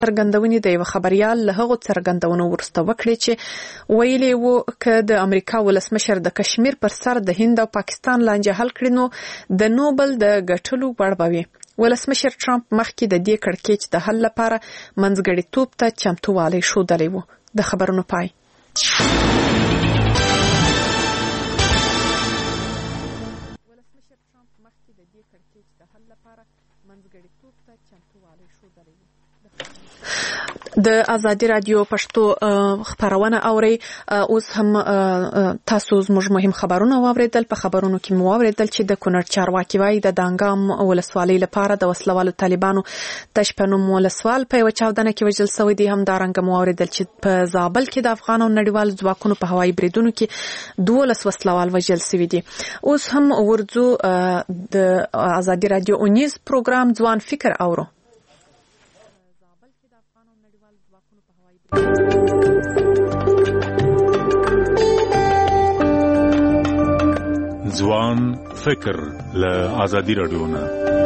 څرګندونې د یو خبريال له هغو څرګندونو وروسته وکړې چې ویلي وو که د امریکا ولسمشر د کشمیر پر سر د هند او پاکستان لانجه حل کړي نو د نوبل د ګټلو وړ به وي. ولسمشر ټرمپ مخکې د دې کړکېچ د حل لپاره منځګړیتوب ته چمتووالی ښودلی و. د خبرونو پای. د ازادي رادیو پښتو خبرونه اوري. اوس هم تاسو زموږ مهم خبرونه واوریدل. په خبرونو کې مو واوریدل چې د کونړ چارواکي وايي د دانګام ولسوالۍ لپاره د وسلوالو طالبانو تشپنوم ولسوال په یو چاودنه کې وژل شوی دی. هم دارنګ مو واوریدل چې په زابل کې د افغان او نړیوال ځواکونو په هوایي بریدونو کې 12 وسلوال وژل شوی دي. اوس هم ورځو د ازادي رادیو اونیز پروګرام ځوان فکر اورو. ځوان فکر له ازادي رادیو نه.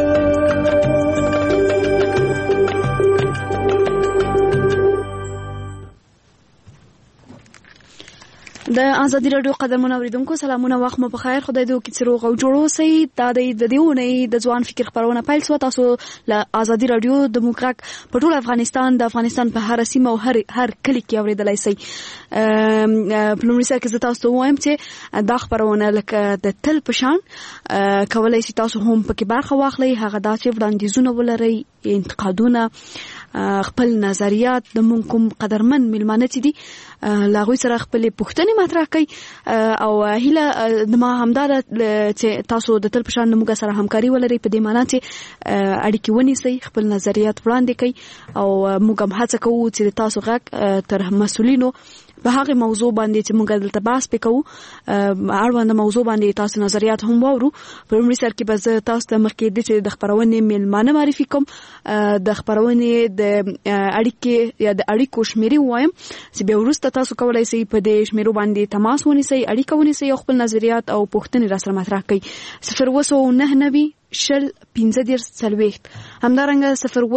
د ازادي رادیو قدرمن اوریدونکو سلامونه، وخت مو بخیر. خدای دې وکړي چې روغ او جوړ اوسئ. دا د دې اونۍ د ځوان فکر خبرونه پیل شوه. تاسو له ازادي رادیو د موږ په ټول افغانستان د افغانستان په هر سیمه او هر کلی کې اوریدلای شئ. په لومړي سر کې زه تاسو ته وایم چې دا خبرونه لکه د تل په شان کولای شئ تاسو هم پکې برخه واخلئ. هغه دا چې وړاندیزونه ولرئ، انتقادونه، خپل نظریات د مونږ کوم قدرمن ملمانه چې دي لاغوی سره خپل پوښتنې مطرح کړئ. او هیله د ما همدا چې تاسو د تل په شان موږ سره همکاري ولرئ، په دې معنی چې اړیکې ونیسئ، خپل نظریات وړاندې کړئ. او موږ هم هڅه کوو چې تاسو غږ تر مسؤلینو په هغه موضوع باندې چې موږ دلته بحث وکړو اړوند موضوع باندې تاسو نظریات هم واورو. په لومړي سر کې به زه تاسو ته مخکې د خبرونې ملمانه معرفي کوم. د خبرونې د اړیکې یا د اړیکو شمیرې وایم چې بیا وروسته تاسو کولای شئ په دې شمیرو باندې تماس ونیسئ، اړیکه ونیسئ او خپل نظریات او پوښتنې راسره مطرح کړئ. 029 شل 15 همدارنګه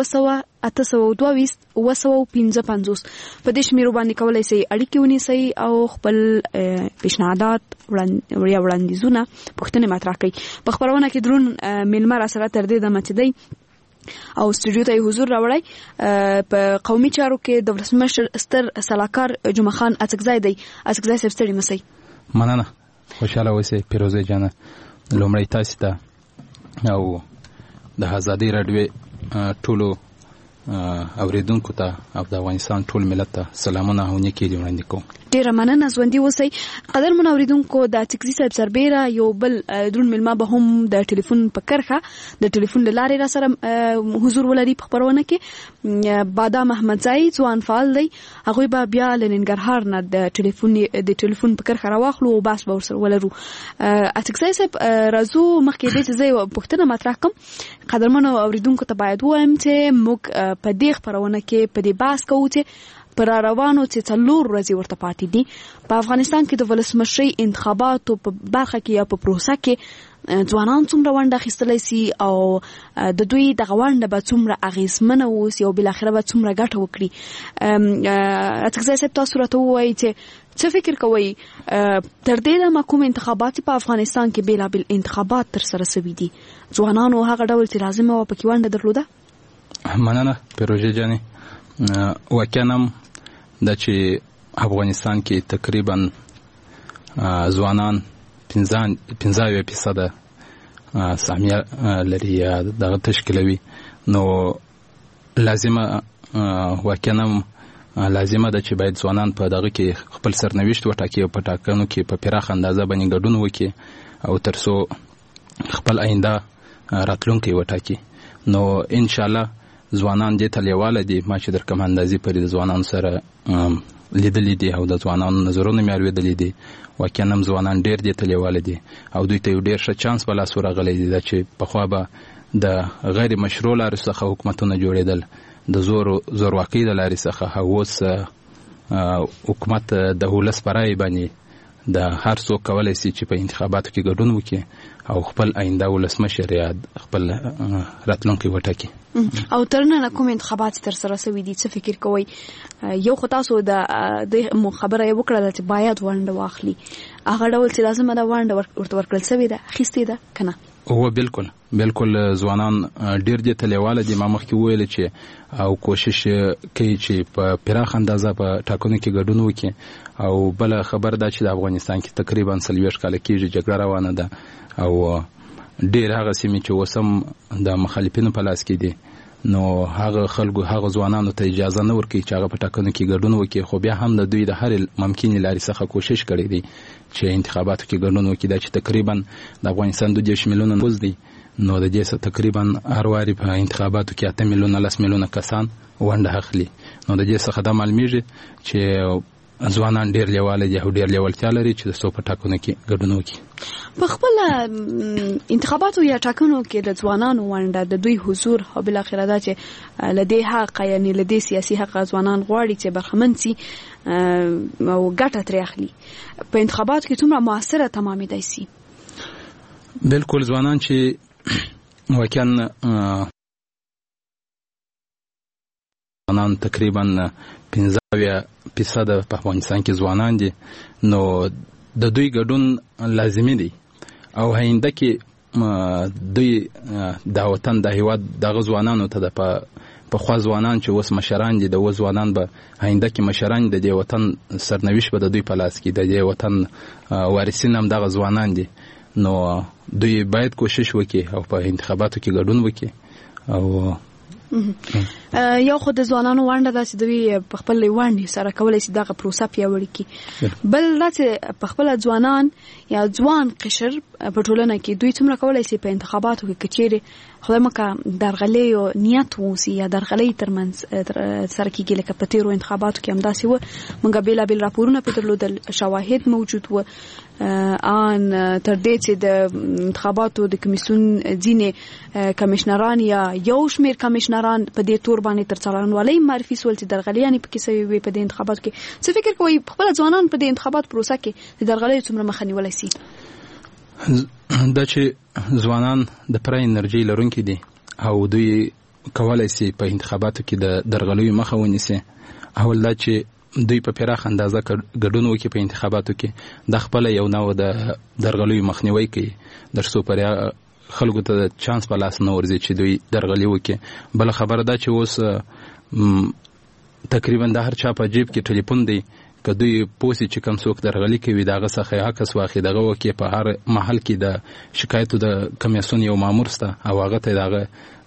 02822 په دې شمیرو باندې کولای شئ اړیکې ونیسئ او خپل پیشنهادات وړاندیزونه پوښتنې مطرح کړئ. په خبرونه کې درون میلمه را سره تر دې دمه چې دی او استودیو ته حضور راوړی په قومي چارو کې د ولسمشر ستر سلاکار جمعه خان اڅکزی دی. اڅکزی صاحب ستړي مسئ. مننه، خوشاله اوسئ پیروزه جانه. لومړی تاسو ته او د ازادي رادیو ټولو اوریدونکو ته او د افغانستان ټول ملت ته سلامونه او نیکي وړاندې کوم. ډیره مننه، ژوندي اوسئ. قدرمن اوریدونکو د اڅکزی صاحب سربیره یو بل درون ملما به هم د ټلیفون په کرخه د ټلیفون لارې را سره حضور ولري په خبرونه کې. بادام احمدزی ځوان فعال دی، هغه به بیا لننګرهار نه د ټلیفون په کرخه راوخلو او بحث به ورسره ولرو. اڅکزی صاحب راځو مخکې دې چې زه پوښتنه مطرح کوم. قدرمن اوریدونکو ته باید وایم چې موږ په دې خبرونه کې په دې بحث کوو چې پر روانو چې 4 ورځې ورته پاتې دي په افغانستان کې د ولسمشرۍ انتخاباتو په برخه کې یا په پروسه کې ځوانان څومره ونډه اخیستلی سي او د دوی دغه ونډه به څومره اغیزمنه اوسي او بالاخره به څومره ګټه وکړي. اڅکزی صاحب تاسو راته ووایئ چې څه فکر کوئ تر دې دمه کوم انتخابات په افغانستان کې بېلابېل انتخابات ترسره شوي دي، ځوانانو هغه ډول چې لازمه وه پکې ونډه درلوده؟ مننه پیروژې جانې. واقعا هم دا چې افغانستان کې تقریبا ځوانان 15% سهمیه لري یا دغه تشکیلوي، نو لازمه واقعا هم لازمه ده چې باید ځوانان په دغه کې خپل سرنوشت وټاکي او په ټاکنو کې په پراخ اندازه باندې ګډون وکړي او ترڅو خپل آینده راتلونکی وټاکي. نو ان شاء الله ځوانان دې ته لیواله دي. ما چې در کوم اندازې پرې د ځوانانو سره لیدلې دي او د ځوانانو نظرونه مې اورېدلي دي. واقعا هم ځوانان ډېر دې ته لیواله دي او دوی ته یو ډېر ښه چانس په لاس ورغلی دی چې پخوا به د غیر مشروع لارې څخه حکومتونه جوړېدل، د زورواکۍ د لارې څخه. اوس حکومت د ولس په رایې باندې د هر څوک کولی شي چې په انتخاباتو کې ګډون وکړي او خپل آینده ولسمشر یا خپل راتلونکی وټاکي. او ترنه کوم انتخابات تر سره سوي دي څه فکر کوي یو خو تاسو د خبره یو کړل چې باید ونډه واخلي هغه ډول چې لازم ده ونډه ورته ورکړل سوي ده خسته ده کنه هو بالکل ځوانان ډیر دي تلیواله دي ما مخکې ویل چې او کوشش کوي چې په پراخ اندازه په ټاکنو کې ګډون وکړي او بل خبر ده چې د افغانستان کې تقریبا 40 کال کېږي جګړه روانه ده او ډیر هغه سیمې چې وسم د مخالفینو په لاس کې دي نو هغه خلکو هغه ځوانانو ته اجازه نه ورکوي چې هغه په ټاکنو کې ګډون وکړي خو بیا هم د دوی د هر ممکنې لارې څخه کوشش کړی دی چې انتخاباتو کې ګډون وکړي دا چې تقریبا د افغانستان 2 میلیونه نفوس دی نو د دې څخه تقریبا هر واري په انتخاباتو کې 8 میلیونه 10 میلیونه کسان ونډه اخلي نو د دې څخه دا معلومیږي چې ځوانان ډیر لیواله دي او ډیر لیوالتیا لري چې د سو په ټاکنو کې ګډون وکړي په خپل انتخاباتو یا ټاکنو کې د ځوانانو ونډه د دوی حضور او بل اخر دا چې لدې حق یعنی لدې سیاسي حق ځوانان غواړي چې برخمن سي او ګټه ترې اخلي په انتخاباتو کې څومره موثره تمامي دی سي بالکل ځوانان چې واقعا ځوانان تقریبا 15% په افغانستان کې ځوانان دي نو د دوی ګډون لازمي دی او هینده کې دوی د وطن د هیواد د ځوانانو ته د په خوا ځوانان چې اوس مشران دي د ځوانان به هینده کې مشران د دې وطن سرنوشت به د دوی په لاس کې د دې وطن وارثین هم دغه ځوانان دي نو دوی باید کوشش وکړي او په انتخاباتو کې ګډون وکړي او یو خو د ځوانانو ونډه ده چې دوی په خپل ونډې سره کولای شي دغه پروسه پیاوړې کړي بل دا چې په خپل ځوانان یا ځوان قشر په ټولنه کې دوی څومره کولای شي په انتخاباتو کې کچېره خدای مکه درغلي او نیت ووسی یا درغلي ترمنځ سره کېږي لکه په تیرو انتخاباتو کې هم داسې و موږ بیلابیل راپورونه په درلودل شواهد موجود و ان تر دې چې د انتخاباتو د کمیسیون ځینې کمشنران یا یو شمیر کمشنران په دې تور باندې تر څارنوالۍ معرفي سول چې درغلي یعنی په کیسه وي په دې انتخاباتو کې څه فکر کوي خپل ځوانان په دې انتخابات پروسه کې د درغلي څومره مخه نیولای شي دا چې ځوانان د پرای انرژي لرونکي دي او دوی کولای شي په انتخاباتو کې د درغلي مخه ونیسي اول دا چې دوی په پراخ اندازه ګډون وکړي په انتخاباتو کې د خپل یو نوع د درغلي مخنیوي کوي درسو پر خلکو ته چانس په لاس نه ورځي چې دوی درغلي وکړي بل خبره دا چې اوس تقریبا د هر چا په جیب کې ټلیفون دی که دوی پوسی چې کوم څوک درغلي کوي دغه څخه عکس واخلي دغه وکي په هر محل کې د شکایتو د کمیسیون یو مامور سته او هغه ته دغه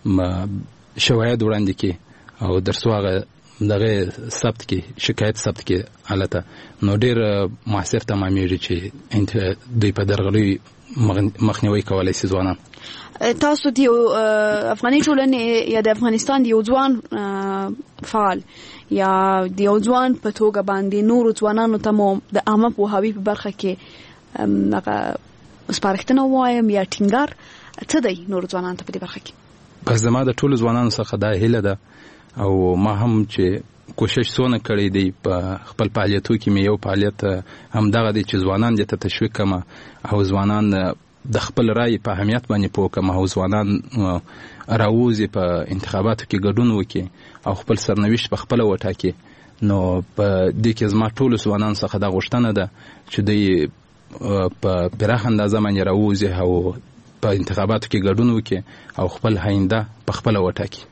شواهد وړاندې کی او درسو هغه دغه ثبت کی شکایت ثبت کی حالته نو ډیر موثر تمامېږي چې دوی په درغلي مخنیوي کولای شي ځوانان تاسو دی افغاني ټولنې یا د افغانستان دی ځوان فعال یا دی ځوان په توګه باندې نور ځوانانو ته مو د عامه پوهاوی په برخه کې هغه سپارښتنه وایم یا ټینګار څه دی نور ځوانانو ته په دې برخه کې پس زما د ټولو ځوانانو څخه دا هیله ده او ما هم چې کوشش سونه کړی دی په خپل فعالیتو کې مې یو فعالیت هم دغه دی چې ځوانان دې ته تشویق کما او ځوانان د خپل رائے په اهمیت باندې پوه کما او ځوانان راوځي په انتخاباتو کې ګډون وکړي او خپل سرنوشت په خپل وټاکي نو په دې کې زما ټول ځوانان څخه د غوښتنه ده چې دوی په پراخ اندازه باندې راوځي او په انتخاباتو کې ګډون وکړي او خپل هینده په خپل وټاکي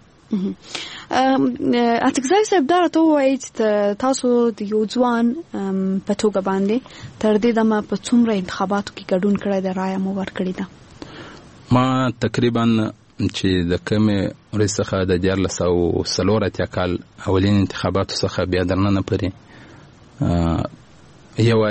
اتګزای صاحب دا راته وایي چې تاسو د یو ځوان په توګه باندې تر دې دمه په څومره انتخاباتو کې ګډون کړی دی رایه مو ورکړې ده ما تقریبا چې د کومې ورځ څخه د 1440 کال اولین انتخاباتو څخه بیا درننه پرې یو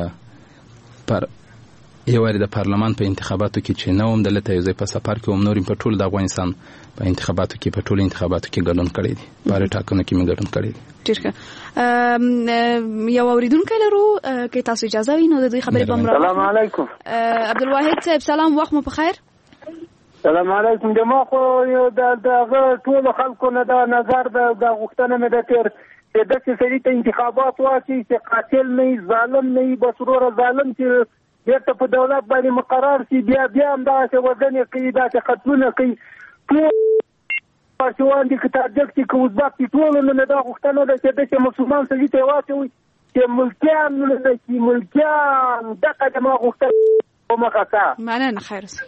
واری د پارلمان په انتخاباتو کې چې نوم دلته یو ځای په سفر کې هم نورم په ټول د افغانستان په انتخاباتو کې په ټول انتخاباتو کې ګډون کړی دی په ټاکنو کې مې ګډون کړی دی ډیر ښه یو اوریدونکو لرو که تاسو اجازه وي نو د دې خبرې بم را السلام علیکم عبدالواحد صاحب سلام وخت مو په خیر السلام علیکم د ما خو د ټول خلکو نه دا نظر د غوښتنه مې د تیر چې د سړي ته انتخابات واچي چې قاتل نه ظالم نه بسرور ظالم چې بیرته په دولت باندې مقرر شي بیا هم دا چې وزن کوي دا چې قتلونه کوي پارسیوان دي که تاجک دي که ازبک دي ټولو نه دا غوښتنه ده چې داسې مسلمان سړي ته یې واچوي چې ملکیان نه شي ملکیان دغه زما غوښتنه په مخه کړه. مننه خیر اوسه.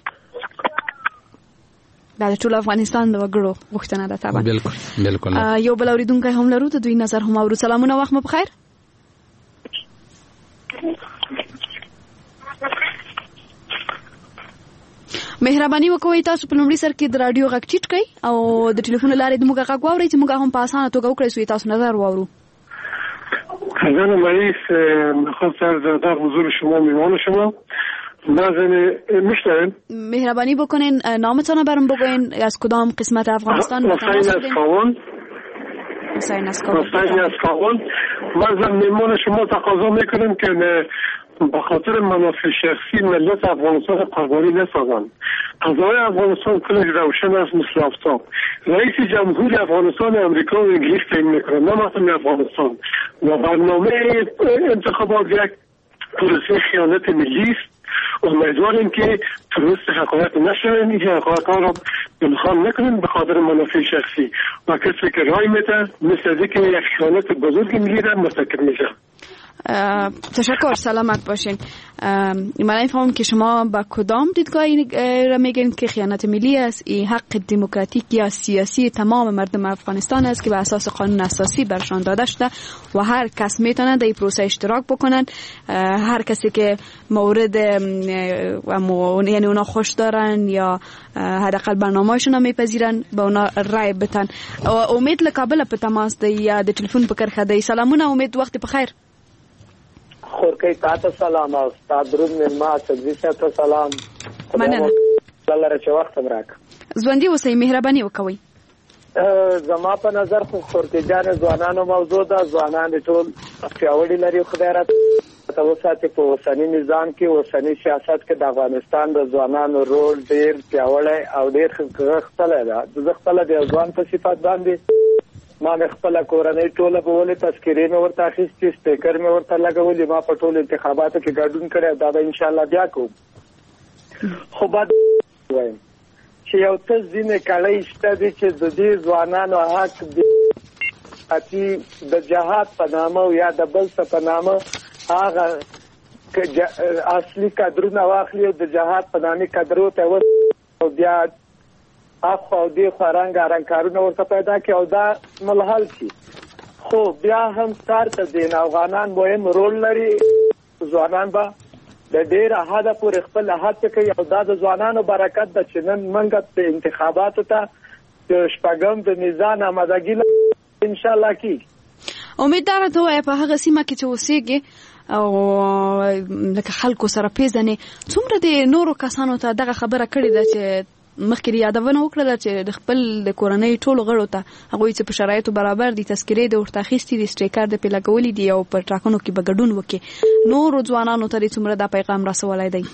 دا د ټول افغانستان د وګړو غوښتنه ده طبعا. بالکل. یو بل اوریدونکی هم لرو د دوی نظر هم اورو. سلامونه وخت مو بخیر. مهرباني وکوئ تاسو په لومړي سر کې د رادیو غږ ټیټ کړئ او د ټلیفون لارې د موږ غږ واورئ چې موږ هم په اسانه توګه وکړی سو تاسو نظر واورو. خزانه رئیس میخواست عرض ادب حضور شما میوان شما میشنویم. مهربانی بکنین نامتان برام بگوین از کدام قسمت افغانستان حسین از کاغان. من میمان شما تقاضا میکنم که به خاطر منافع شخصی ملت افغانستان قربانی نسازند. قضای افغانستان کلش روشن است مثل آفتاب. رئیس جمهور افغانستان امریکا و انگلیس تعیین میکنه نه مثلا افغانستان و برنامه انتخابات یک پروسه خیانت ملی است. امیدواریم که درست حقایق نشوند. این حقایق را بلخان نکنند به خاطر منافع شخصی و کسی که رای میده مثل که یک خیانت بزرگ ملی را مرتکب میشه. تشکر. سلامت باشین. من نمی‌فهمم که شما با کدام دیدگاهی را میگین که خیانت ملی است. این حق دموکراتیک یا سیاسی تمام مردم افغانستان است که به اساس قانون اساسی برشان داده شده و هر کس میتونه در این پروسه اشتراک بکنن. هر کسی که مورد یعنی اونا خوش دارن یا حداقل برنامه‌شون رو میپذیرن به اونا رای بدن. امید لکابل په تماس دی یا د ټلیفون په کرخه دی. سلامونه امید، وخت بخیر. خورکی تاته سلام او استاد درود ملما تدریسه ته سلام. مننه. الله را چې وخت راک. ژوندۍ اوسئ، مهرباني وکوئ. زما په نظر خو خورکی جان ځوانانو موضوع ده. ځوانان ټول پیاوړي لري خدای را ته وساتي. په اوسني نظام کې اوسني سیاست کې د افغانستان د ځوانانو رول ډیر پیاوړی او ډیر خپله ده. زه خپله د ځوان په صفت باندې ما خپل کورنۍ ټوله په ولې تذکرې مې ورته اخیستې، سټیکر مې ورته لګولې. ما په ټولو انتخاباتو کې ګډون کړی. دا به انشاءالله بیا کوم. خو باید وایم چې یو څه ځینې کړۍ شته دي چې د دې ځوانانو حق دي د جهاد په نامه او یا د بل څه په نامه هغه اصلي کادرونه واخلي او د جهاد په نامه کادرو ته او بیا او دې خورنګ کارونه ورته پیدا کړي او دا ملحل شي. خو بیا هم کار ته دین افغانان مهم رول لري. ځوانان به د ډېر حده پورې خپل هڅه کوي او دا د ځوانانو برکت ده چې نن موږ په انتخاباتو ته د شپږم د میزان آمادګي ان شاء الله کیږي. امیدواره ته په هغه سیمه کې چې اوسېږي او لکه خلکو سره پیژنې څومره د نورو کسانو ته دغه خبره کړې ده چې مخکې یادونه وکړه چې د خپل د کورنۍ ټولو غړو ته هغوی چې په شرایطو برابر دي تذکرې د ورته اخیستې دي، سټیکر د پې لګولي دي او په ټاکنو کې به ګډون وکړي. نورو ځوانانو ته څومره دا پیغام رسولی دی؟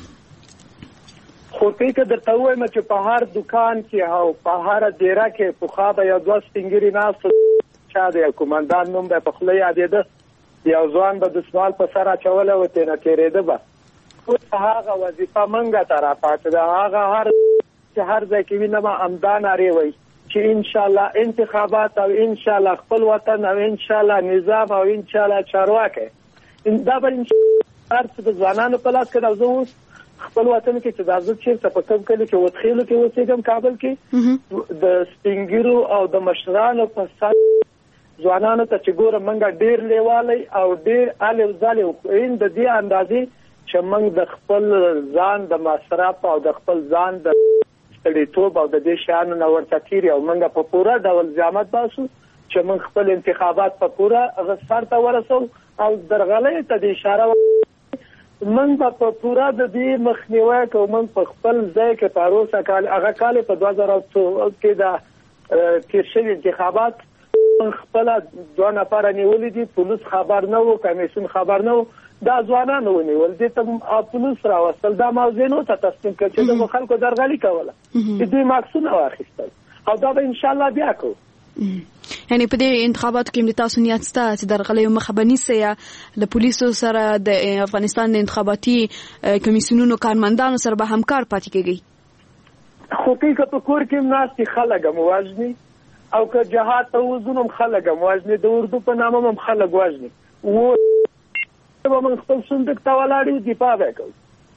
خو که درته ووایم چې په هر دکان کې او په هره دیره کې پخوا به یو دوه سپین ږیري ناست چا د یو قومندان نوم به په خوله یادېده، یو ځوان به دسمال په سر اچولی و ترې نه تېرېده به. اوس هغه وظیفه موږ ته راپاتې ده. هغه هر چې هر ځای کې وینم همدا نارې وایي چې انشاءالله انتخابات او انشاءالله خپل وطن او انشاءالله نظام او انشاءالله چارواکی دا به هر څه د ځوانانو په لاس کې ده. زه اوس خپل وطن کې چې دا زه چېرته په کوم کلي کې وتخیلو کې اوسېږم کابل کې د سپین ږیرو او د مشرانو په سر ځوانانو ته چې ګورم موږ ډېر لیوالی او ډېر الف ځالې وکړو د دې اندازې چې موږ د خپل ځان د مصرف او د خپل ځان د ستړیتوب او د دې شیانو نه ورته تېر او موږ په پوره ډول زحمت باسو چې موږ خپل انتخابات په پوره سر ته ورسوو او درغلۍ ته د اشاره موږ په پوره د دې مخنیوی کوو. موږ په خپل ځای کې په روسه کال هغه کال په 2002 کې د تېر شوي انتخابات خپل دوه نفر نیولې دي. پولیس خبر نه وو، کمیسیون خبر نه وو، دا ځوانان ونیول دي ته پولیس راوستل. دا موضوع نو ته تسلیم کړ چې د خلکو درغلي کوله چې دوی ماکسونه واخیستل او دا به ان شاء الله بیا کوو. یعنی په دې انتخاباتو کې د تاسو نیت شته چې درغلي مخه به نیسئ یا له پولیسو سره د افغانستان د انتخاباتي کمیسیونونو کارمندانو سره به همکار پاتې کېږئ؟ خو که په کور کې ناستې خلک هم وژني او که جهاد ته وزنم خلک هم وژني د اردو په نامه هم خلک وژني و به موږ خپل صندوق ته ولاړ یو دفاع وکړو.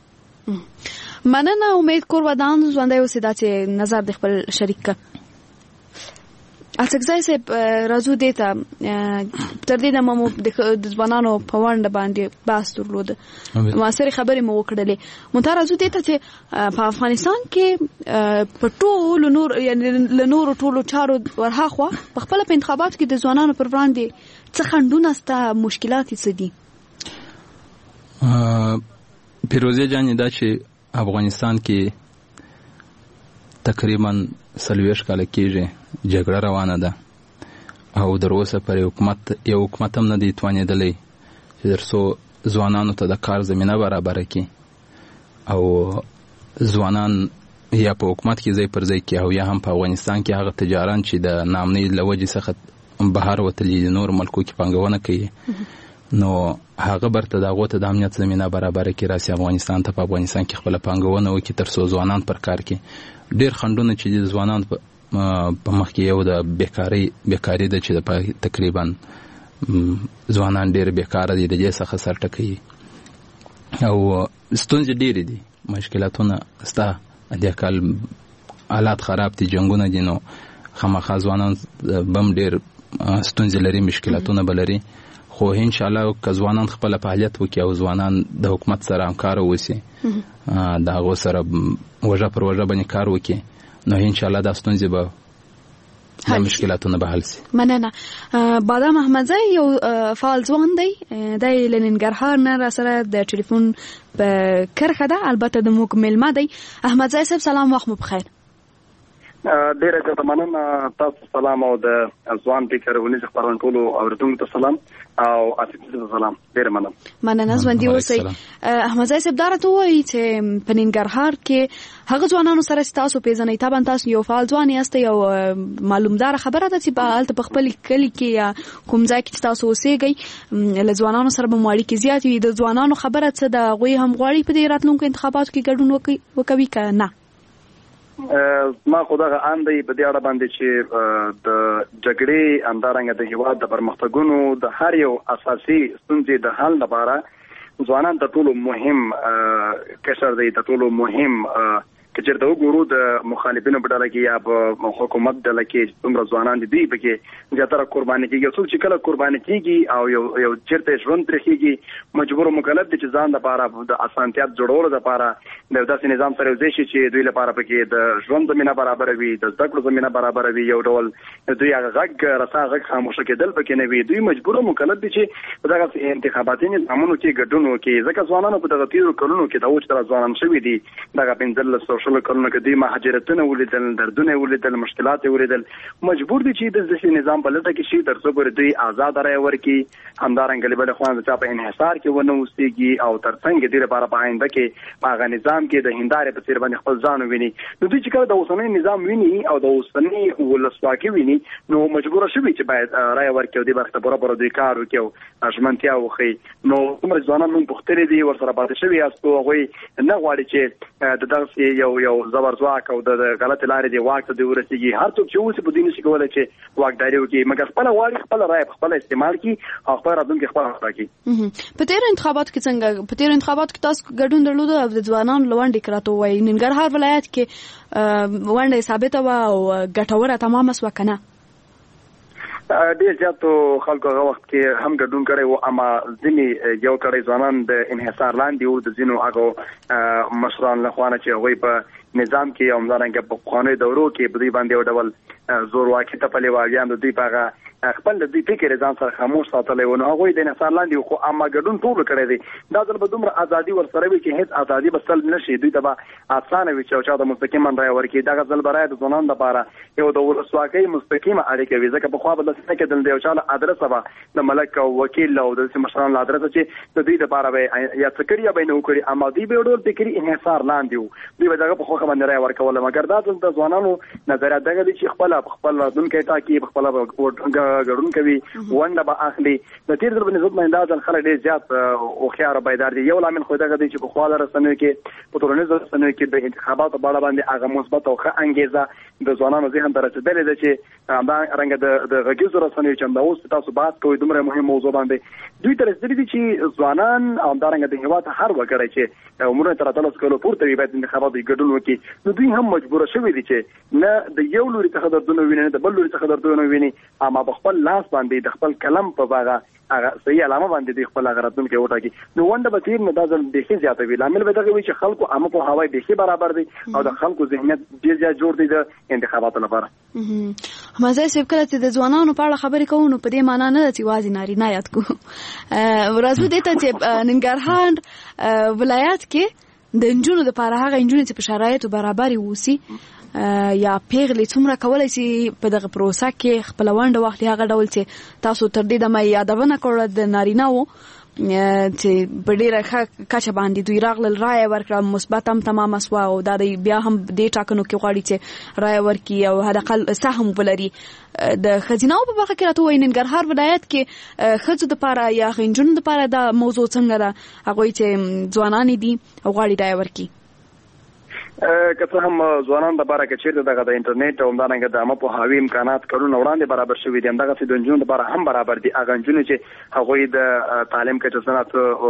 مننه. امید کور ودان ژوندی اوسې دا چې نظر د خپل شریک کړه. اڅکزای صاحب راځو دې ته تر دې دمه مو د ځوانانو په ونډه باندې بحث درلود، معاصرې خبرې مو وکړلې. مونږ راځو دې ته چې په افغانستان کې په ټولو نور یعنی له نورو ټولو چارو ورهاخوا په خپله په انتخاباتو کې د ځوانانو پر وړاندې څه خنډونه سته، مشکلات یې څه دي؟ پیروزی جانې دا چې افغانستان کې تقریبا 40 کاله کېږي جګړه روانه ده او در اوسه پر یو حکومت هم نه دی توانېدلی چې تر څو ځوانانو ته د کار زمینه برابره کړي او ځوانان یا په حکومت کې ځای پر ځای کړي او یا هم په افغانستان کې هغه تجاران چې د ناامنۍ له وجې څخه بهر وتلي دي نور ملکو کې پانګونه کوي نو هغه برته د هغو ته د امنیت زمینه برابره کړي راسي افغانستان ته په افغانستان کې خپله پانګونه وکړي تر څو ځوانان پر کار کړي. ډېر خنډونه چې د ځوانان په مخ کې یو د بیکاري ده چې تقریبا ځوانان ډېر بیکاره دي، د دې څخه سر ټکوي او ستونزې ډېرې دي، مشکلاتونه سته. دې کال حالات خراب دي، جنګونه دي، نو خامخا ځوانان بم ډېر ستونزې لري، مشکلاتونه به لري. خو ان شاء الله که ځوانان خپل فعالیت وکړي او ځوانان د حکومت سره همکار اوسي د هغو سره وجه پر وجه باندې کار وکړي نو ان شاء الله دا ستونزې به د مشکلاتونه به حل شي. مننه. بادام احمدزی یو فعال ځوان دی، د ننګرهار نه را سره د ټلیفون په کرښه ده، البته د موږ میلمه دی. احمدزی صاحب سلام، وخت مو بخیر. ډیره زیاته مننه، تاسو سلام او د ځوان فکر ونیز خبرونه ټولو اوریدونکو ته سلام او اساسي سلام. ډیره مننه ژوندي اوسئ. احمدزی صاحب دا راته وایي چې په ننګرهار کې هغه ځوانانو سره تاسو پیژنئ، طبعا تاسو یو فعال ځوان یاست، یو معلومدار خبره ده چې په هلته په خپل کلي کې یا کوم ځای کې تاسو اوسېږئ له ځوانانو سره به مو اړیکې زیاتې وي. د ځوانانو خبره څه ده؟ هغوی هم غواړي په دې راتلونکو انتخاباتو کې ګډون وکوي که نه؟ ما خو دغه ان دی په دې اړه باندې چې د جګړې همدارنګه د هیواد د پرمختګونو د هر یو اساسي ستونزې د حل لپاره ځوانان د ټولو مهم کشر دی، د ټولو مهم که چېرته وګورو د مخالفینو په ډله کې یا په حکومت ډله کې څومره ځوانان دي دوی پکې زیاتره قرباني کېږي. څوک چې کله قرباني کېږي او یو چېرته ژوند ترې کېږي مجبور مکلف دي چې ځان لپاره د اسانتیا جوړولو لپاره د داسې نظام سره یوځای شي چې دوی لپاره پکې د ژوند زمینه برابره وي، د زده کړو زمینه برابره وي، یو ډول دوی هغه غږ خاموشه کېدل پکې نه وي. دوی مجبور مکلف دي چې په دغه انتخاباتي نظامونو کې ګډون وکړي، ځکه ځوانانو په دغه تېرو کلونو کې دا اوس تر ځوانان شوي دي دغه 15 شلو کلونو کې دوی مهاجرتونه ولیدل، دردونه ولیدل، مشکلات ولیدل، مجبور دي چې د داسې نظام په لټه کې شي تر څو پورې دوی آزاد رایه ورکړي، همدارنګه له بلې خوا د چا په انحصار کې ونه اوسېږي او تر څنګ دې لپاره په آینده کې په هغه نظام کې د هندارې په څېر باندې خپل ځان وویني. نو دوی چې کله د اوسنۍ نظام ویني او د اوسنۍ ولسواکي ویني نو مجبوره شوي چې باید رایه ورکړي او دې برخه ته برابر دوی کار وکړي او ژمنتیا وښیي. نو څومره ځوانان موږ پوښتلي دي ورسره پاتې شوي یاست، هغوی نه غواړي چې د دغسې یو زبرځواک او د غلطې لارې دی واک ته دوی ورسېږي. هر څوک چې اوسي په دوی نشي کولی چې واکداري وکړي، مګر خپله غواړي خپله رایه خپله استعمال کړي او خپل راتلونکی خپله ټاکي. په تېرو انتخاباتو کې څنګه؟ په تېرو انتخاباتو کې تاسو ګډون درلود او د ځوانانو له ونډې کې راته ووایي ننګرهار ولایت کې ونډه یې ثابته وه او ګټوره تمامه شوه که نه؟ ډېر زیاتو خلکو هغه وخت کې هم ګډون کړی و، اما ځینې یو کړی ځوانان د انحصار لاندې وو د ځینو هغو مشرانو له خوا نه چې هغوی په نظام کې او همدارنګه په پخوانیو دورو کې په دوی باندې یو ډول زورواکي تپلې وه، بیا هم د دوی په هغه خپل د دوی فکر ځان سره خاموش ساتلی و، نو هغوی د انحصار لاندې وو. خو اما ګډون ټولو کړی دی. دا ځل به دومره ازادي ورسره وي چې هېڅ ازادي به سلب نه شي، دوی ته به اسانه وي چې یو چا ته مستقیما رایه ورکړي. دغه ځل به رایه د ځوانانو لپاره یو د ولسواکۍ مستقیمه اړیکه وي، ځکه پخوا به داسې نه کېدل د یو چا له ادرسه به د ملک او وکیل او داسې مشرانو له ادرسه چې د دوی لپاره به یا څه کړي یا به یې نه وکړي، اما دوی به یو ډول فکري انحصار لاندې وو، دوی به دغه په خوښه باندې رایه ورکوله. مګر دا ځل د ځوانانو نظریات دغه دي چې خپله خپل راتلونکی ټاکي، په خپل ګډون کوي، ونډه به اخلي. د تیر ځل په نسبت باندې دا ځل خلک ډېر زیات هوښیار او بیدار دي. یو لامل خو دغه دی چې په خواله رسنیو کې په ټولنیزو رسنیو کې د انتخاباتو په اړه باندې هغه مثبت او ښه انګیزه د ځوانانو ذهن ته رسېدلې ده چې همدارنګه د غږیزو رسنیو چې همدا اوس تاسو بحث کوئ دومره مهم موضوع باندې دوی ته رسېدلي دي چې ځوانان او همدارنګه د هېواد هر وګړی چې عمرونه تر 18 کالو پورته وي باید انتخاباتو کې ګډون وکړي. نو دوی هم مجبوره شوي دي چې نه د یو لوري څخه دردونه ویني، نه د بل لوري څخه دردونه ویني، اما په خپل لاس باندې د خپل قلم په هغه صحیح علامه باندې د خپل راتلونکي وټاکي. نو ونډه به تیر نه دا ځل بیخي زیاته وي. لامل به دغه وي چې خلکو عامه پوهاوی بیخي برابر دی او د خلکو ذهنیت ډېر زیات جوړ دی د انتخاباتو لپاره. مزه سیب کله چې د ځوانانو په اړه خبرې کوو نو په دې معنی نه چې واځي نارینه یاد کو ورځو دې ته چې ننګرهار ولایت کې د انجونو لپاره هغه انجونې چې په شرایطو برابر ووسی یا پیغلې څومره کولای شي په دغه پروسه کې خپل ونډه واخلي، هغه ډول چې تاسو تر دې دمه یادونه کړو د نارینه وو چې په ډېره ښه کچه باندې دوی راغلل، رایه ورکړه، مثبت هم تمامه سوه او دا بیا هم دې ټاکنو کې غواړي چې رایه ورکړي او حداقل سهم ولري. د ښځینه‌و په برخه کې راته ووایي ننګرهار ولایت کې ښځو دپاره یا نجونو دپاره دا موضوع څنګه ده، هغوی چې ځوانانې دي او غواړي رایه ورکړي؟ که څه هم ځوانان لپاره که چېرته دغه د انټرنیټ او همدارنګه د عامه پوهاوي امکانات کلونه وړاندې برابر شوي دي، همدغسې د نجونو لپاره هم برابر دي. هغه نجونې چې هغوی د تعلیم کچه سنت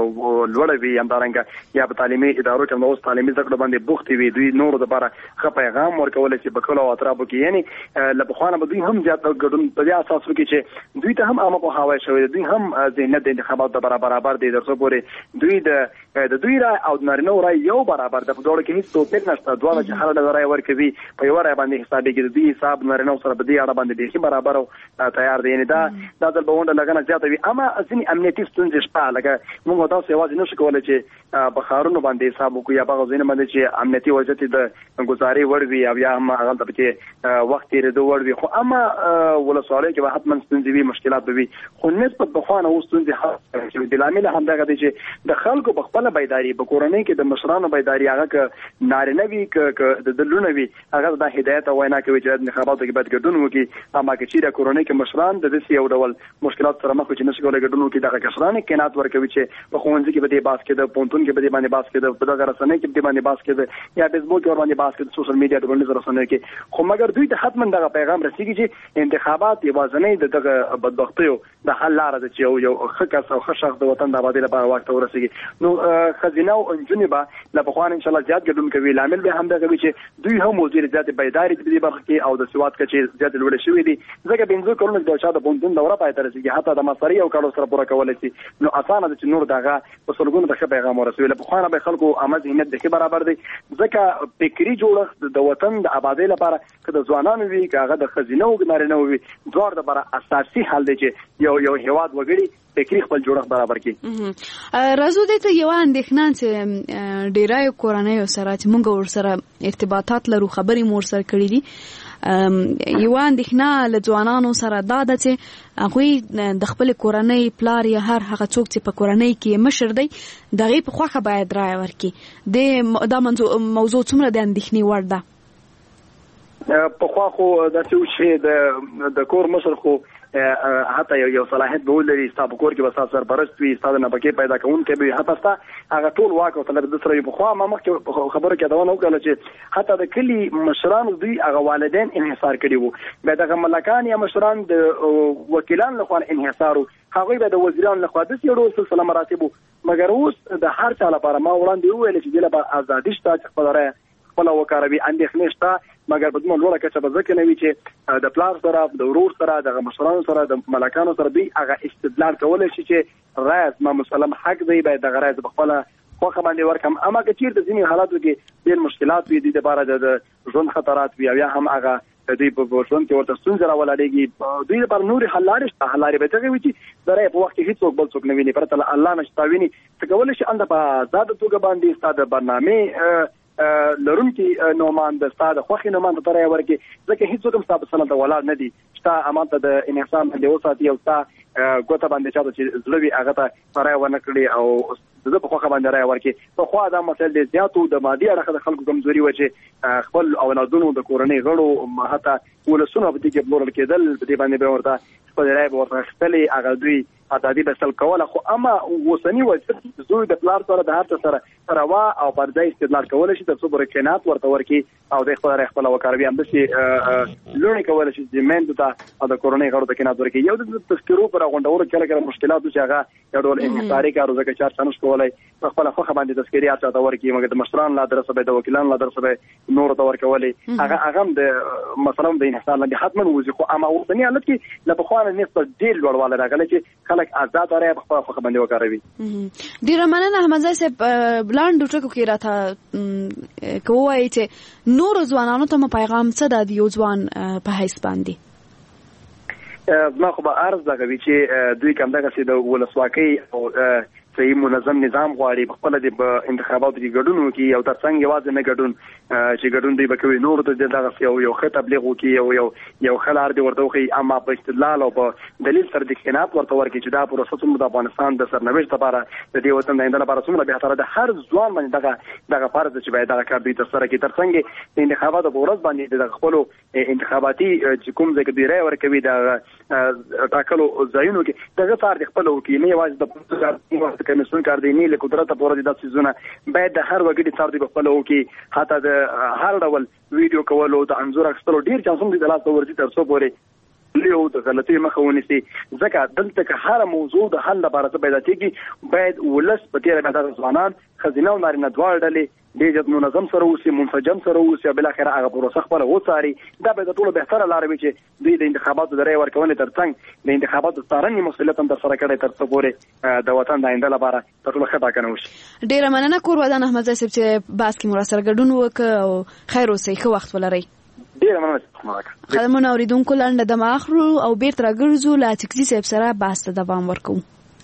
لوړه وي، همدارنګه یا په تعلیمي ادارو کې اوس تعلیمي زده کړو باندې بوختې وي، دوی نورو لپاره ښه پیغام ورکولی شي په کلو او اطرافو کې. یعنې له پخوا نه به دوی هم زیات ګډون په دې اساس وکړي چې دوی ته هم عامه پوهاوی شوی دی، دوی هم ذهنیت د انتخاباتو لپاره برابر دی، تر څو پورې دوی د دوی رایه او د نارینه‌و رایه یو برابر ده. په دواړو کې هېڅ توپیر نشته. دواړه چې هر ډول رایه ورکوي په یوه رایه باندې حسابېږي. د دوی حساب نارینه‌و سره په دې اړه باندې بیخي برابر او تیار دی. یعنې دا ځل به ونډه لګنه زیاته وي. اما ځینې امنیتي ستونزې شته، لکه موږ تاسو یوازې نشو کولی چې په ښارونو باندې حساب وکړو یا په هغه ځایونو باندې چې امنیتي وضعیت د ګزارې وړ وي او یا هم هغلته پکې وخت تېرېدو وړ وي. خو اما ولسوالیو کې به حتما ستونزې وي، مشکلات به وي، خو نسبت پخوا نه اوس ستونزې حل شوي دي. لامل همدغه دی چې د خلکو په خپله بیداري، په کورنۍ کې د مشرانو بیداري، هغه که نارینه وي که د لونه وي، هغه دا هدایت او وینا کوي چې د انتخاباتو کې باید ګډون وکړي. اما که چېرې کورنۍ کې مشران د داسې یو ډول مشکلات سره مخ وي چې نشي کولی ګډون وکړي، دغه کشران یې قناعت ورکوي چې په ښوونځي کې به دې بحث کېده، پوهنتون کې به دې باندې بحث کېده، په دغه رسنۍ کې به دې باندې بحث کېده یا فیسبوک کې ورباندې بحث کېده، سوشل میډیا ټولنیزو رسنیو کې. خو مګر دوی ته حتما دغه پیغام رسېږي چې انتخابات یوازینۍ د دغه بدبختیو د حل لاره ده چې یو ښه کس او ښه شخص د وطن د آبادۍ لپاره واک ته ورسېږي. نو ښځینه او نجونې به له پخوا نه انشاءالله زیات ګډون کوي. لامل به همدغه وي چې دوی هم ډېرې زیاتې بیدارې دي په دې برخه کې او د سواد کچې زیاتې لوړې شوې دي. ځکه 15 کلونو کې د چا د پوهنتون دوره پای ته رسېږي، حتی د ماسترۍ یو کال سره پوره کولی شي. نو اسانه ده چې نور د هغه په سلګونو د ښه پیغام ورسوي. له پخوا نه به خلکو عامه ذهنیت بیخي برابر دی. ځکه فکري جوړښت د وطن د آبادۍ لپاره که د ځوانانو وي که هغه د ښځینه‌و که نارینه‌و وي، دواړو دپاره اساسي حل دی چې یو هېواد وګړي فکري خپل جوړښت برابر کړي. راځو دې ته یوه اندېښنه چې ډېرایو کورنیو سره چې موږ ورسره ارتباطات لرو، خبرې مو ورسره کړي دي، یوه اندېښنه له ځوانانو سره دا ده چې هغوی د خپلې کورنۍ پلار یا هر هغه څوک چې په کورنۍ کې مشر دی د هغې په خوښه باید رایه ورکړي. دا موضوع څومره د اندېښنې وړ ده؟ پخوا خو داسې و چې د کور مشر خو حتی یو صلاحیت به ولري، ستا په کور کې به ستا سرپرست وي، ستا د نفقې پیدا کوونکی به وي، حتی ستا هغه ټول واک او طلب د سره وي. پخوا ما مخکې خبرو کې یادونه وکړله چې حتی د کلي مشرانو دوی هغه والدین انحصار کړي وو، بیا دغه ملکان یا مشران د وکیلان لخوا انحصار وو، هغوی به د وزیرانو لخوا داسې یو ډول سلسله مراتب وو. مګر اوس د هر چا لپاره ما وړاندې وویل چې دې لپاره ازادي شته چې خپله رایه خپله وکاروي. اندېښنې شته، مګر په دومره لوړه کچه به ځکه نه وي چې د پلار سره، د ورور سره، دغه مشرانو سره، د ملکانو سره دوی هغه استدلال کولی شي چې رایه زما مسلم حق دی، باید دغه رایه زه په خپله خوښه باندې ورکړم. اما که چېرته ځینې حالاتو کې ډېر مشکلات وي، دوی دپاره د ژوند خطرات وي او یا هم هغه دوی په ژوند کې ورته ستونزې راولاړېږي، دوی لپاره نورې حل لارې شته. حل لارې به دغه وي چې د رایې په وخت کې هېڅوک بل څوک نه ویني، پرته له الله نه چې تا ویني. ته کولی شي هلته په ازاده توګه باندې ستا د برنامې لرونکي نومان د ستاد خوخي نومان ته راي ورکي ځکه هیڅ کوم ستاسو سره د ولاړ نه دي چې امانت د انسان باندې وساتي او تا ګوته باندې چاته چې زلوي هغه ته راي ونه کړی او زه په خوخه باندې راي ورکي په خو دا مسله د زیاتو د مادي اړخ د خلکو کمزوري و چې خپل اولادونو د کورنۍ غړو حتی ولسونه په دې کې بلورل کېدل په دې باندې به ورته خپل راي به ورته خپلې هغه دوی اتادي بسل کوله خو اما وسنی وځي زوی د پلار سره د هر سره روا او پردای استدلال کول شي د صبر کینات ورته ورکی او د خپل راي خپل وکاروي هم دشي لونی کول شي د مند ته د کورنۍ غړو د کینات ورکی یو د تذکرو پر غونډورو کله مشکلات چې هغه یو ډول انحصاري کارو ځکه چې څنګه کولای خپل خوخه باندې تذکریات ته ورکی مګر د مشران لا درسه به د وکیلان لا درسه به نور ته ورکولای هغه د مثلا د انحصار لاندې حتما وځي خو اما وسنی حالت کې له بخوانه نسبت ډیر لوړواله راغلی چې خلک آزاد راي په خپل خوخه باندې وکاروي ډیر مننه احمد زای صاحب بلاند ټکو کې راته کوی چې نور ځوانانو ته پیغام څه د یو ځوان په حیث باندې ما خو به عرض لګوي چې دوی کوم دغه چې د ولسواکۍ او صحیح منظم نظام غواړي خپل د انتخاباتو کې ګډون وکړي او ترڅنګ یوازې نه ګډون چې ګډون دی به کوي نور د دغه یو خط تبلیغ وکړي یو خلار دی ورته وکړي اما په استدلال او په دلیل سره د خناقت ورته ورکړي چې دا پروسه څومره د افغانستان د سرنوشت لپاره د دې وطن د آینده لپاره څومره بهتره ده هر ځوان باندې دغه فرض چې باید دغه کار دوی تر سره کړي ترڅنګ د انتخاباتو په ورځ باندې د خپل انتخاباتي چې کوم ځای کې دی راي ورکوي د ټاکلو ځایونو کې دغه کار د خپل وکیل نه یوازې د کمیسیون کار دی نه له قدرت پورې د سيزونه باید د هر وګړي څار دی په خپل وکي حتی د هر ډول ویډیو کولو د انزور اخستلو ډیر چانسونه دي د لاس ورځي تر څو پورې لیو د غلطي مخه ونیسي ځکه دلته که هر موضوع د حل لپاره څه پیدا کیږي باید ولس په تیر باندې ځوانان خزینه او نارینه دواړه ډلې ډېر منظم سره اوسي منسجم سره اوسي بل اخر هغه پروسه خپل وڅاري دا به د ټولو بهتره لار وي چې دوی د انتخاباتو د رای ورکونې ترڅنګ د انتخاباتو څارنې مسؤلیت هم تر سره کړي تر څو پورې د وطن د آینده لپاره تر ټولو ښه ټاکنه وشي ډیر مننه کور ودان احمد زای صاحب چې باس کې مراسل ګډون وکړ او خیر اوسئ ښه وخت ولرئ ډیر مننه خدمونه اوریدونکو لاندې د ماخرو او بیرته راګرځو لا تکزي صاحب سره باس ته دوام ورکوم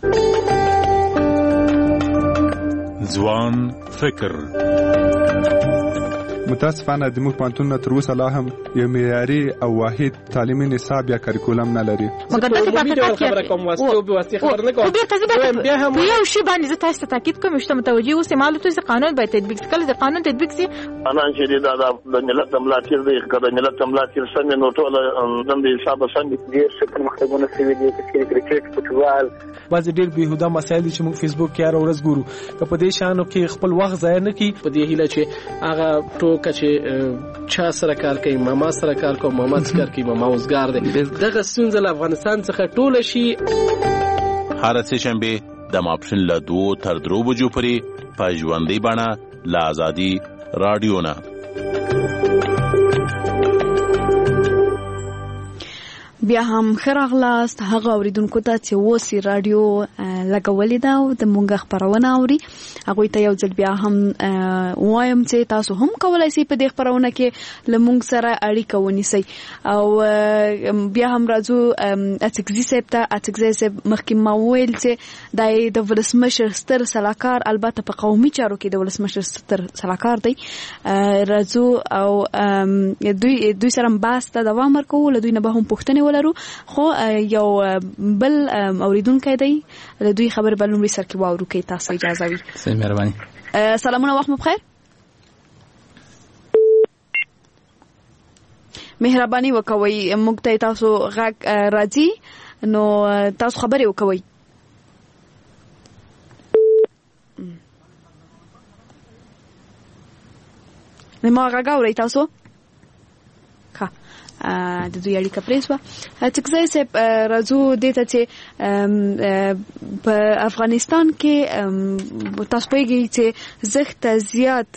ځوان فکر متاسفانه د موږ پانتون تر اوسه لا هم یو معیاري او واحد تعلیمي نصاب یا کریکولم نه لري مګر دغه په خبره کوم واسطه خبر نه کوم بیا هم یو شی باندې زه تاسو ته تاکید کوم چې متوجي اوسئ معلومات چې قانون باید تطبیق کړي د قانون تطبیق سي انا چې د ملت ملاتړ دی کله ملت ملاتړ څنګه نو ټول د حساب څنګه دي چې مختبونه سوي دي چې کرکټ فوټبال بعض ډېر بهوده مسایل چې موږ فیسبوک کې هر ورځ ګورو که په دې شانو کې خپل وخت ضایع نه کړي په دې هیله چې هغه ټوکه چې چا سره کار کوي ماما سره کار کوي ماما سره کار کوي ماما اوسګار دی دغه ستونزه له افغانستان څخه ټوله شي هر سه شنبه د ماپښین له 2 تر 3 بجو پورې په ژوندۍ بڼه له ازادي رادیو نه بیا هم خراغلاست هغه اوریدونکو ته چې وسی رادیو لګولې دا او د مونږ خبرونه اوري هغه ته یو ځل بیا هم وایم چې تاسو هم کولای شئ په دې خبرونه کې لمونږ سره اړیکه ونیسئ او بیا هم راځو اتکزي صاحب مخکې ما ویل چې د ولسمشر ستر سلاکار البته په قومي چارو کې د ولسمشر ستر سلاکار دی راځو او دوی سره باس ته دوام ورکو له دوی نه به هم پوښتنه ولرو خو یو بل اوریدونکو دی له دوی خبر بلوم سر کې واورو کې تاسو اجازه وي سي مهرباني سلامونه وخت مو بخیر مهرباني وکوي موږ ته تاسو غږ راځي نو تاسو خبرې وکوي ما غږ اورئ تاسو د دوی اړیکه پریسوا تکزای صاحب راځو دته چې په افغانستان کې تاسو پیږي چې زخت زیات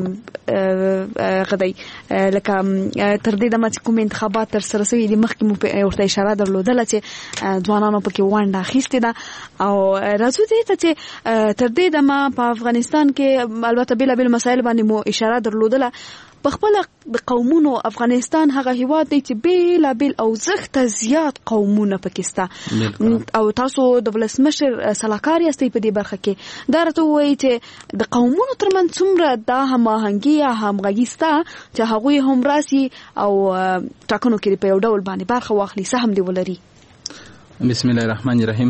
غدای لکه تر دې د مات کوم انتخابات تر سره سوي د مخکې ورته اشاره درلودله چې ځوانانو پکې وانډه اخیسته ده او راځو دته چې تر دې د ما په افغانستان کې البته بل مسایل باندې مو اشاره درلودله په خپل د قومونو افغانستان هغه هیواد دی چې بیلابیل او زښته زیات قومونه پکې او تاسو د ولسمشر سلاکار یاستئ په دې برخه کې دا راته وایي چې د قومونو ترمنځ څومره دا هماهنګي یا همغږي سته چې هغوی هم راسي او ټاکنو کې په یو ډول باندې برخه واخلي سهم دی ولري. بسم الله الرحمن الرحیم.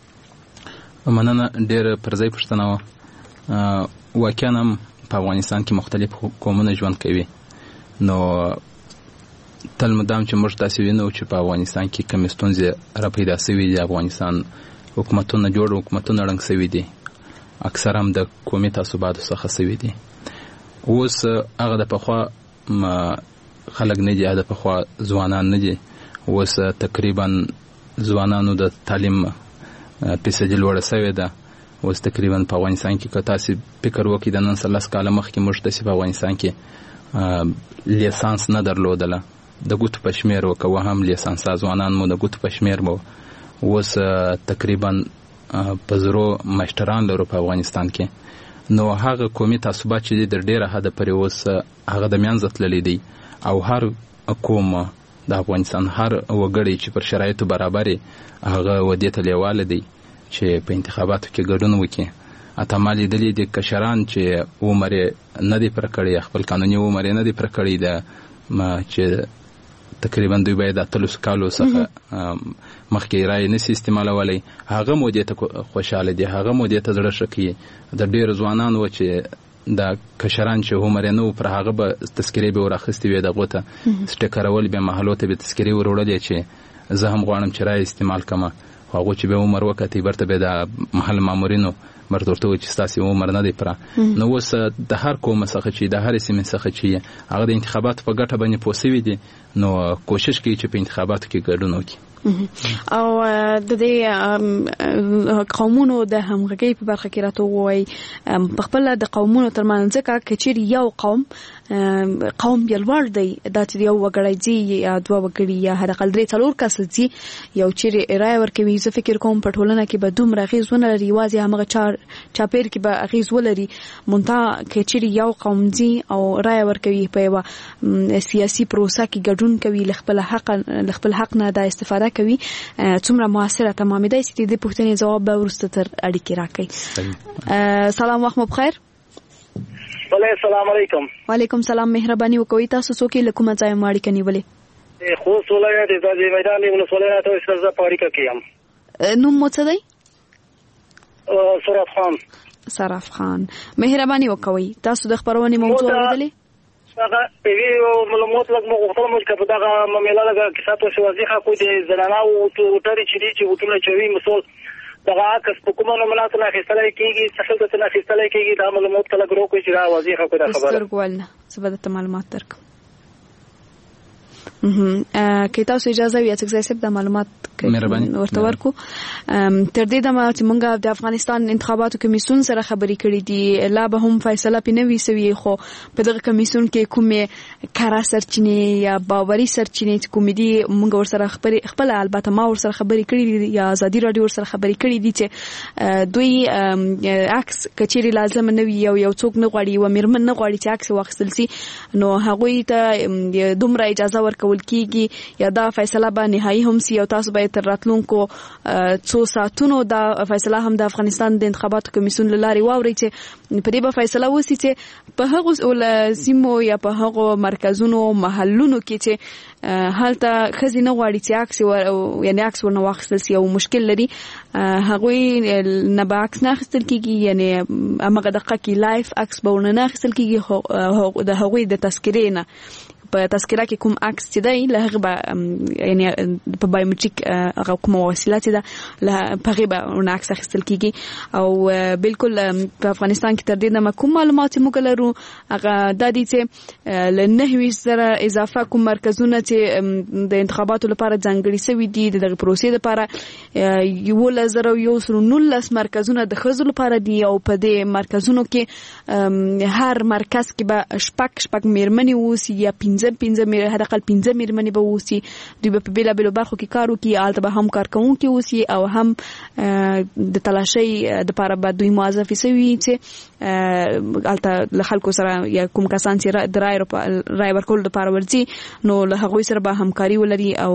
مننه. ډېر پرځای پوښتنه وه. واقعا هم په افغانستان کې مختلف قومونه ژوند کوي، نو تل مدام چې موږ داسې وینو چې په افغانستان کې کومې ستونزې را پیدا سوي دي، افغانستان حکومتونه جوړ حکومتونه ړنګ سوي دي، اکثر هم د قومي تعصباتو څخه سوي دي. اوس هغه د پخوا خلک نه دي، د پخوا ځوانان نه دي. اوس تقریبا ځوانانو د تعلیم فیصدي لوړه سوې ده. اوس تقریبا په افغانستان کې که تاسې فکر وکړئ د نن 13 کاله مخکې موږ داسې په افغانستان کې لیسانس نه درلودله، د ګوتو په شمېر و، که هم لیسانسه ځوانان مو د ګوتو په شمېر مو. اوس تقریبا په زرو مشتران لرو په افغانستان کې. نو هغه قومي تعصبات چې دي د ډېره حده پورې اوس هغه د منځه تللی دی، او هر قوم د افغانستان هر وګړی چې پر شرایطو برابر هغه ودې ته لیواله دی چې په انتخاباتو کې ګډون وکړي. اته ما لیدلي دي کشران چې عمر یې نه دی پوره کړی، خپل قانوني عمر یې نه دی پوره کړی، چې تقریبا دوی باید 13 کالو څخه مخکې رایې نشي استعمالولی، هغه مو دې ته خوشحاله دي، هغه مو دې ته زړه ښه کوي. د ډېرو ځوانان و چې دا کشران چې عمر یې نه و پر هغه به تذکرې به وراخیستې وې، دغو ته سټیکرول بیا محلو ته به تذکرې ور وړلې چې زه هم غواړم چې رایې استعمال کړم. خو هغو چې به عمر وکتې برته به د محل مامورینو برته ورته وویل چې ستاسې عمر نه دی پوره. نو اوس د هر قوم څخه چې د هرې سیمې څخه چې هغه د انتخاباتو په ګټه باندې پوه سوي دي، نو کوشش کوي چې په انتخاباتو کې ګډون وکړي. او د دې قومونو د همغږۍ په برخه کې راته ووایي په خپله د قومونو ترمنځ ځکه که چیرې یو قوم یې لوړ دی، دا چې یو وګړی ځي یا دوه وګړي یا حداقل 3-4 کسه ځي یو چیرې رایه ورکوي، زه فکر کوم په ټولنه کې به دومره اغېز ونه لري، یوازې همغه چاپېر کې به اغېز ولري. منتها که چیرې یو قوم ځي او رایه ورکوي، په یوه سیاسي پروسه کې ګډون کوي، له خپل حق نه دا استفاده کوي، څومره موثره تمامېدای شي. د دې پوښتنې ځواب به وروسته تر اړیکې راکړئ. سلام، وخت مو بخیر. السلام علیکم. وعلیکم سلام. مهرباني وکوئ، تاسو څوک له کومه ځایه مو اړیکه نیولې؟ خوست ولایت د میدان ولسوالۍ ته سرزه په اړیکه کې یم. نوم مو څه دی؟ سراف خان. سراف خان، مهرباني وکوئ، تاسو د خبرونې موضوع اورېدلې؟ هغه یو معلومات لږ مو غوښتل مو چې په دغه معامله لږ کیسه تاسو وظیفه کو دي زنانه او توټري چې دي چې وټونه چوي مسول دغه عکس په کومه نومونات نه اخیستل کېږي، څه څه نه اخیستل کېږي، دا معلومات کله ګرو کوي چې دا وظیفه کو دا خبره سترګولنه زبده معلومات درک. که تاسو اجازه وي چې زه د معلومات ورته ورکو. تر دې دمه چې موږ د افغانستان انتخاباتو کمیسیون سره خبرې کړې دي، لا به هم فیصله پې نه وي سوي، خو په دغه کمیسیون کې کومې کره سرچینې یا باوري سرچینې چې کومې دي موږ ورسره خپل البته ما ورسره خبرې کړې دي یا ازادي راډیو ورسره خبرې کړې دي چې دوی عکس کچېرې لازم نه وي، یو څوک نه غواړي، یوه میرمن نه غواړي چې عکس واخیستل سي، نو هغوی ته دومره اجازه ورکول کیږي یا دا فیصله به نهایی هم سي او تاسو باید تر راتلونکو 2 ساعتونو دا فیصله هم د افغانستان د انتخاباتو کمیسیون له لارې واوري چې په دې به فیصله وسي چې په هغو سیمو یا په هغو مرکزونو محلونو کې چې هلته ښځې نه غواړي چې عکس یعنې عکس ورنه واخیستل سي او مشکل لري، هغوی نه به عکس نه اخیستل کېږي، یعنې همغه دقیقه کې لایف عکس به ورنه نه اخیستل کېږي، د هغوی د تذکرې نه په تذکره کې کوم عکس چې دی له هغه به یعنې په بایومټریک هغه کومه وسیله چې ده په هغې به ورنه عکس اخیستل کېږي. او بلکل په افغانستان کې تر دې دمه کوم معلومات چې موږ لرو هغه دا دي چې له 9 زره اضافه کوم مرکزونه چې د انتخاباتو لپاره ځانګړي سوي دي د دغې پروسې لپاره 1119 مرکزونه د ښځو لپاره دي، او په دې مرکزونو کې هر مرکز کې به شپږ میرمنې اوسي یا 15 15 هدقل 15 میرمنې به ووسی دوی به په بیلابیلو برخو کې کار وکړي هلته به هم کارکوونکي اوسي او هم د تلاشۍ دپاره به دوی موظفې سوي چې هلته له خلکو سره یا کوم کسان چې د رای ورکولو دپاره ورځي نو له هغوی سره به همکاري ولري او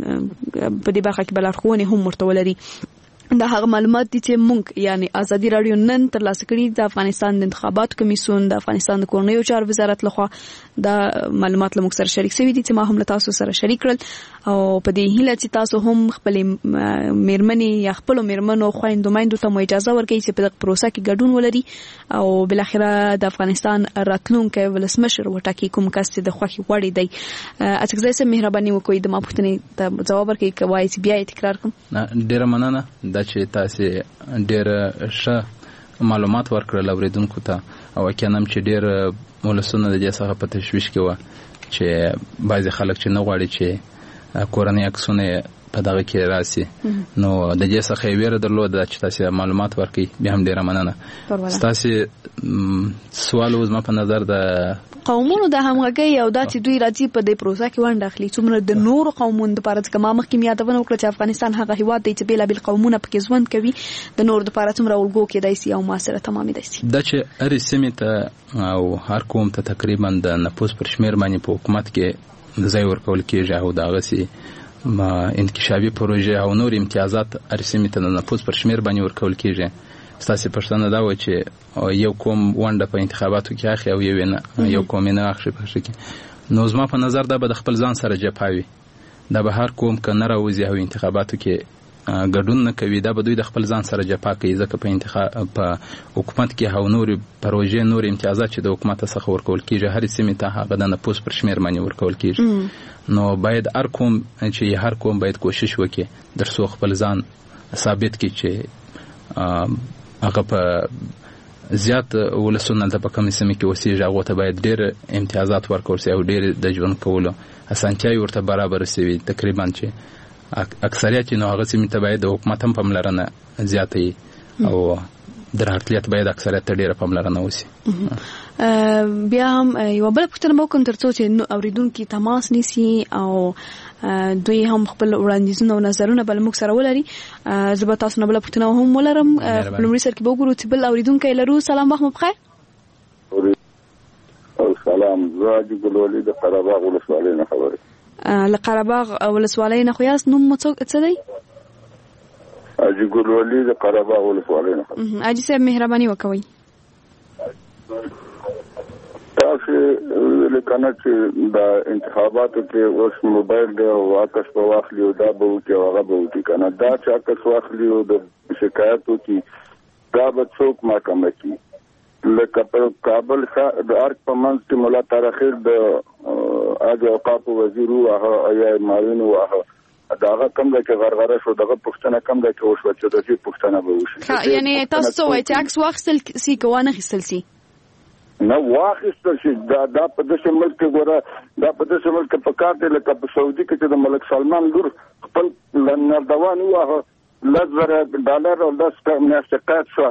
په دې برخه کې به لارښوونې هم ورته ولري. دا هغه معلومات دي چې موږ یعنی ازادي رادیو نن ترلاسه کړي د افغانستان د انتخاباتو کمیسیون د افغانستان د کورنیو چارو وزارت لخوا دا معلومات له موږ سره شریک شوي دي چې ما هم له تاسو سره شریک کړل او په دې هیله چې تاسو هم خپل میرمنې یا خپل میرمنو خويندو مایندو ته مو اجازه ورکړئ چې په دغه پروسه کې ګډون ولري او بل اخره د افغانستان راتلونکي ولسمشر وټاکي کوم کس چې د خوښي وړي دی. اڅکزای سم مهرباني وکړئ د ما پوښتنې ته جواب ورکړئ کوي چې بیا تکرار کوم. ډیره مننه دا چې تاسو ډیر ښه معلومات ورکړل اوریدونکو ته او کینم چې ډیر ولسونه د دې څخه په تشویش کې و چې بعضی خلک چې نه غواړي چې کورنۍ عکسونه په دغه کې راسي نو د دې څخه ویره درلوده چې تاسو معلومات ورکړي بیا هم ډیر مننه. تاسو سوال اوس ما په نظر د قومونو د همغږي او د چې دوی راځي په دې پروسه کې ونډه اخلي څومره د نورو قومونو لپاره چې ما مخکې یادونه وکړه چې افغانستان هغه هیواد دی چې بیلابل قومونه پکې ژوند کوي د نورو لپاره څومره ولګو کېدای شي او موثره تمامي دی دا چې هر سیمه ته او هر قوم ته تقریبا د نفوس پر شمیر باندې په حکومت کې ځای ورکول کېږي او دغه سي انکشافي پروژه او نور امتیازات هر سیمه ته د نفوس پر شمیر باندې ورکول کېږي. ستاسو پښتنه دا و چې یو کوم ونده په انتخاباتو کې اخی او یو کوم نه اخی په شکه نو زما په نظر دا به د خپل ځان سره جپاوي دا به هر کوم کنه راوځي او انتخاباتو کې ګډون نه کوي دا به دوی د خپل ځان سره جپا کوي ځکه په انتخاب په حکومت کې هاو نور پروژې نور امتیازات چې د حکومت څخه ورکول کیږي هر سیمه ته هغه د نفوس پر شمیر باندې ورکول کیږي نو باید هر کوم باید کوشش وکړي درڅو خپل ځان ثابت کړي چې هغه په زیات ولسونه د پکمې سیمه کې اوسېږي هغه ته باید ډېر امتیازات ورکول شي او ډېر د ژوند کولو اسانتیاوې ورته برابر شي تقریبا چې اکثریت نو هغه سیمه ته باید د حکومت هم پاملرنه زیاتې او در هرتلیت باید اکثریت ډېر پاملرنه وشي. بیا هم یو بل پوښتنه وکم ترڅو چې اوریدونکو تماس نیسي او دوی هم خپل وړاندیزونه او نظرونه بل موږ سره ولري. زه به تاسو نه بل پوښتنه هم ولرم لومړی سر کې به وګورو چې بل اوریدونکو لرو. سلام وخت مو بخیر. سلام زه د ګلولي د قرهباغ ولسوالۍ نه خبرې له قرهباغ ولسوالۍ نه خو یاست نوم مو څه دی؟ اجي ګلولي د قرهباغ ولسوالۍ نه اجي صاحب مهرباني وکوي تاسو لکه چې د انتخاباتو کې اوس موبایل دی او عکس په واخلي او دا به وکړي هغه به وکړي کنه دا چې عکس واخلي او د شکایتو کې دا به څوک محکمه کې لکه په کابل د ارک په منځ کې مولا تاریخیر د اوقاف وزیر او یا معاون او داغه کم ده چې غرغره شو دغه پښتنه کم ده چې وشو چې د دې پښتنه به وشي یعنی تاسو وایي چې عکس واخیستل سي کوانه خستل سي نه واخیستل شي دا په داسې ملک کې ګوره دا په داسې ملک په کار دی لکه په سعودي کې چې د ملک سلمان لور خپل نردوان وه $10,000 او 10 میاشتې قید شو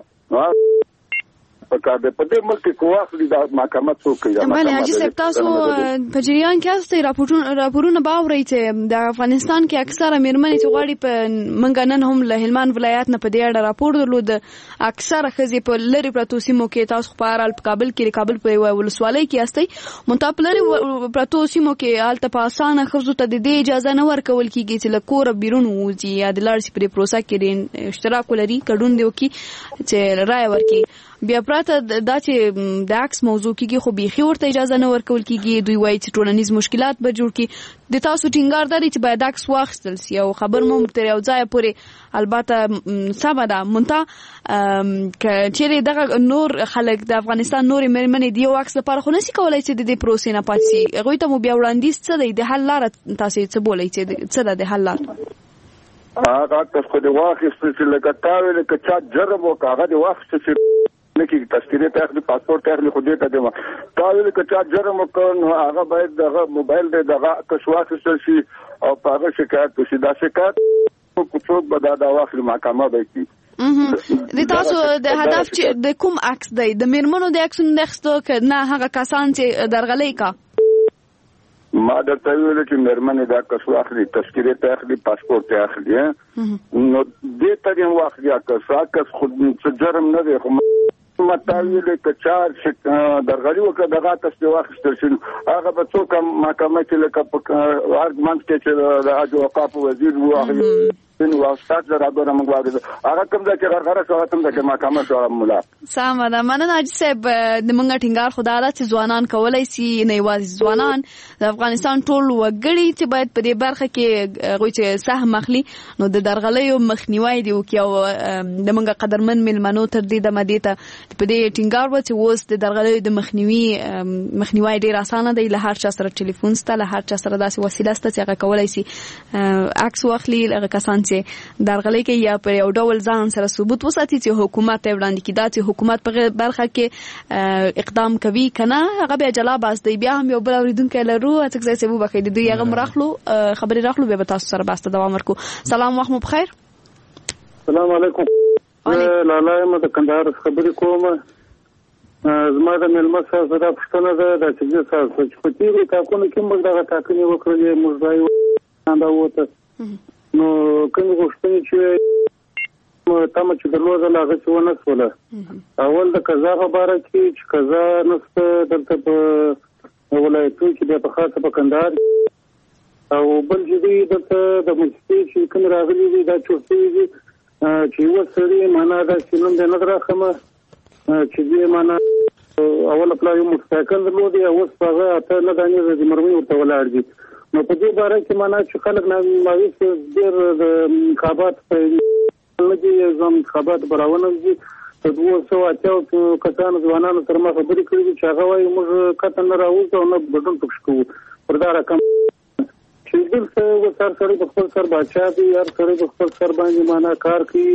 په دې ملک کې واخلي د محکمه څوک کوي بله حاجي صاحب تاسو په جریان کې یاستئ راپورونه به اورئ چې د افغانستان کې اکثره میرمنې چې غواړي په منګ نن هم له هلمند ولایت نه په دې اړه راپور درلود اکثره ښځې په لرې پرتو سیمو کې تاسو خو په کابل کې کابل په ولسوالۍ کې یاستئ منتها په لرې پرتو سیمو کې هلته په اسانه ښځو ته د دې اجازه نه ورکول کېږي چې له کوره بیرون ووځي یا د لاړ شي په دې پروسه کې اشتراک ولري ګډون دې وکړي چې رایه ورکړي بیا پراته دا چې د عکس موضوع کېږي خو بیخي ورته اجازه نه ورکول کېږي دوی وایي چې ټولنیز مشکلات به جوړ کړي د تاسو ټینګار دی چې باید عکس واخیستل سي او خبر مو تر یو ځایه پورې البته سمه ده منتها که چیرې دغه نور خلک د افغانستان نورې مېرمنې د یو عکس لپاره خو نشي کولی چې د دې پروسې نه پاتې شي هغوی ته مو بیا وړاندیز څه دی د حل لاره تاسې څه بولئ چې څه ده د حل لاره هغه عکس خو دې واخیستل چې لکه تا ویل که چا جرم وکړه هغه دې واخیسته چې نکي تذکرې ته اخلي پاسپورت ته اخلي خو دې ته دې تا ویل که چا جرم وکړ نو هغه باید دغه موبایل دې دغه عکس واخیستل شي او په هغه شکایت وشي دا شکایت څوک به دا واخلي محکمه به کوي د تاسو د هدف چې د کوم عکس دی د میرمنو د عکسونو د اخیستو که نه هغه کسان چې درغلۍ کا ما درته ویل چې مېرمنې دا کس واخلي تذکرې ته اخلي پاسپورت ته اخلي نو دې ته یې واخلي کس خود څه جرم نه دی خو متاویل که چار درغلي وکړه دغه کس دې واخیستل شي هغه به څوک محکمه کې لکه په ارګمنټ کې چې د حج اوقاف وزیر وو نو واستاد راغله موږ واده هغه کوم ځای چې غرغره شو تم د محکمه شو مولا سم ده مننه حاجی صاحب د منګه ټینګار خدای الله چې ځوانان کولای شي نه یوازې ځوانان د افغانستان ټول وګړي چې باید په دې برخه کې غوي چې سهم اخلي نو د درغلیو مخنیوي دی او د منګه قدرمن ملمنو تر دې د مدیته په دې ټینګار و چې اوس د درغلیو د مخنیوي ډیر اسانه دی له هر چا سره ټلیفون ست له هر چا سره داسې وسیله ست چې هغه کولای شي عکس واخلي هغه کسان چې درغلي کې یا په یو ډول ځان سره ثبوت وساتي چې حکومت وړاندې کیدا چې حکومت په برخه کې اقدام کوي کنه هغه به جلا باس دی بیا هم یو بل اوریدونکو لرو اڅک ځای سبو بخیر دی هغه مراخلو خبري راخلو به تاسو سره باسته دوام ورکو سلام وخت مو بخیر السلام علیکم لاله ما د کندهار خبري کوم زما د ملما سره د پښتنه د چې تاسو چې په تیری تاکونه کې موږ دغه ټاکنې وکړلې موږ ځای نه وته نو کوم غوښتنې چې تاسو چې درلودل هغه څه ونه سوله اول د قضا خبره کې چې قضا نسته دلته په ولایتو کې په خاصه په کندهار او بل چې دلته د مستي چې کوم راغلي دي دا چورتي دي چې وسري معنا دا سینم د نظر راخمه چې دې معنا اول خپل یو مستقل درلودي او اوس هغه ته نه دانې د مرمي ورته ولاړ دي نو په دې باره کې معنا چې خلک نه ماوي چې ډېر د انتخابات په لږی ځم انتخابات براونه دي په 280 کسانو ځوانانو سره ما خبرې کړې چې هغه وايي موږ کته نه راوځو او نه بدون پښ کوو پر دا رقم چې دلته وسار سره په خپل سر بچا دي هر سره په خپل سر باندې معنا کار کوي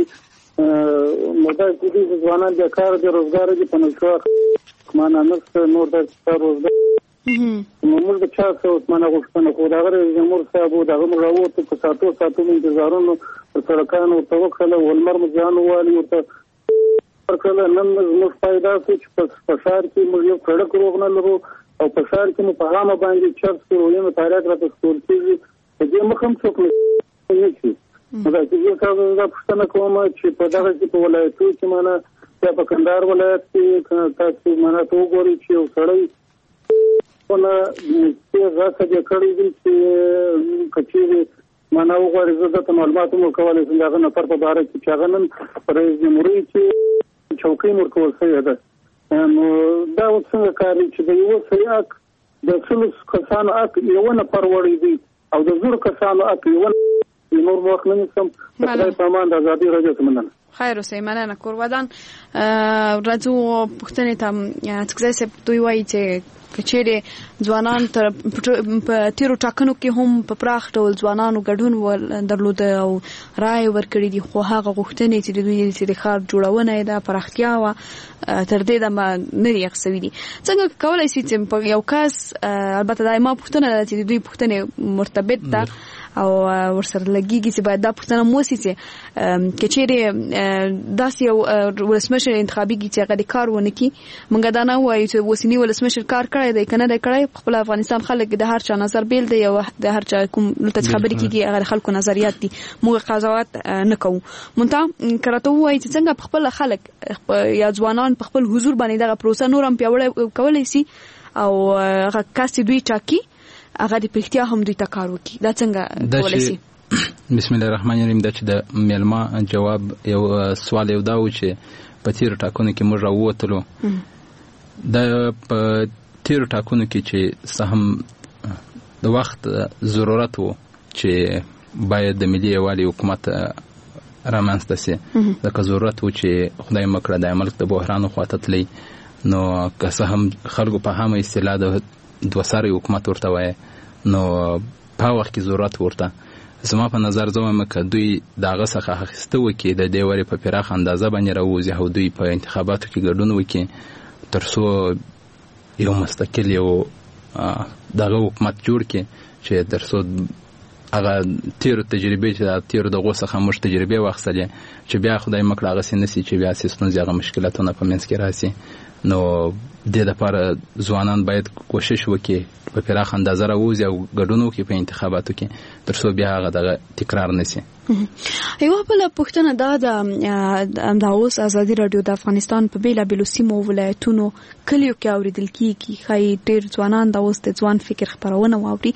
مدا دې ځوانان د کار د روزګار دي په نشو معنا نو نور د روزګار موږ د چا څو معنا غوښتنه خو دا غره جمهور صاحب دا غو راوته په ساتو انتظارونو پر سرکانو توکل ولمر مجان والی ورته ورکړل نن موږ پیدا چې په شهر کې موږ یو سړک روغنه لرو او په شهر کې په هغه باندې چرته ورویم تاریخ راته سکول کېږي په دې مخم څوک نه شي دا چې تاسو دا پښتنه کوم چې په دغه کې په ولایتو کې معنا په کندهار ولایت کې تاسو معنا تو ګوري چې یو سړی ونه چې راځي د کړي دي چې کچېږي معنا وګورئ زه د معلوماتو مو کولای شم دا نه پر په اړه چې هغه نن رئیس جمهوریت چې چوکۍ نور کول څه ده نو دا څنګه کاری چې د یو سیاق د څلور کسانو اک یو نه پرورې دي او د زور کسانو اک یو نور وخت نه سم په پامان د ازادي راځي څنګه خیر اوسې مننه کورودان راځو پښتنې ته تکزای سپ دوی وایي چې کچېره ځوانان تر په تیرو ټاکنو کې هم په پراخ ډول ځوانانو ګډون درلود او رائے ورکړي دي خو هغه غوښتنې چې دوی د ښار جوړونه ده پراختیا و تر دې د ما نه یخسوي دي څنګه کولای شي چې یو کس البته دایمه پښتنه چې دوی پښتنه مرتبط ده او ورسره لګيږي چې باید دا پښتنه موسی چې کچېره داس یو ولسمشر انتخابي چې هغه کار ونه کی مونږ دا نه وایو چې وسنی ولسمشر کار کړی دی کنه دا کړی خپل افغانستان خلک د هر چا نظر بیل دی او د هر چا کوم لته خبرې کیږي هغه خلکو نظریات دي موږ قضاوت نه کوو مونږ کراته وایي چې څنګه خپل خلک یا ځوانان په خپل حضور باندې دغه پروسه نورم پیاوړی کولای شي او هغه کاست دوی ټاکي هغه د پښتیا هم دوی ته کار وکړي دا څنګه کولای شي بسم الله الرحمن الرحیم د چې د میلما جواب یو سوال یو دا و چې په تیر ټاکنو کې موږ راووتلو د په تیر ټاکنو کې چې سهم د وخت ضرورت وو چې باید د ملي یوالي حکومت رامنځته شي د ضرورت وو چې خدای مکړه د ملک د بحران خواته تللی نو که سهم خلکو په هغه اصطلاح د دوساري حکومت ورته وای نو په وخت کې ضرورت ورته زما په نظر زما که دوی دغه څخه اخیسته وکي د دې وری په پراخ اندازه باندې راوځي او دوی په انتخاباتو کې ګډون وکي ترڅو یو مستقل یو دغه حکومت جوړ کړي چې ترڅو هغه تیر تجربه چې تیر د غوسه خاموش تجربه واخلې چې بیا خدای مکړه هغه سینسي چې بیا سیستم زیاغه مشکلاتونه په منځ کې راسي. نو د دې لپاره ځوانان باید کوشش وکړي په پراخ اندازه راوځي او ګډون وکړي په انتخاباتو کې تر څو بیا هغه د تکرار نشي. یو بل پوښتنه دا د اوس ازادي رادیو د افغانستان په بیلابیلو سیمو ولایتونو کلیو کې اوریدل کیږي خای ډیر ځوانان د اوس د ځوان فکر خبرونه واوري.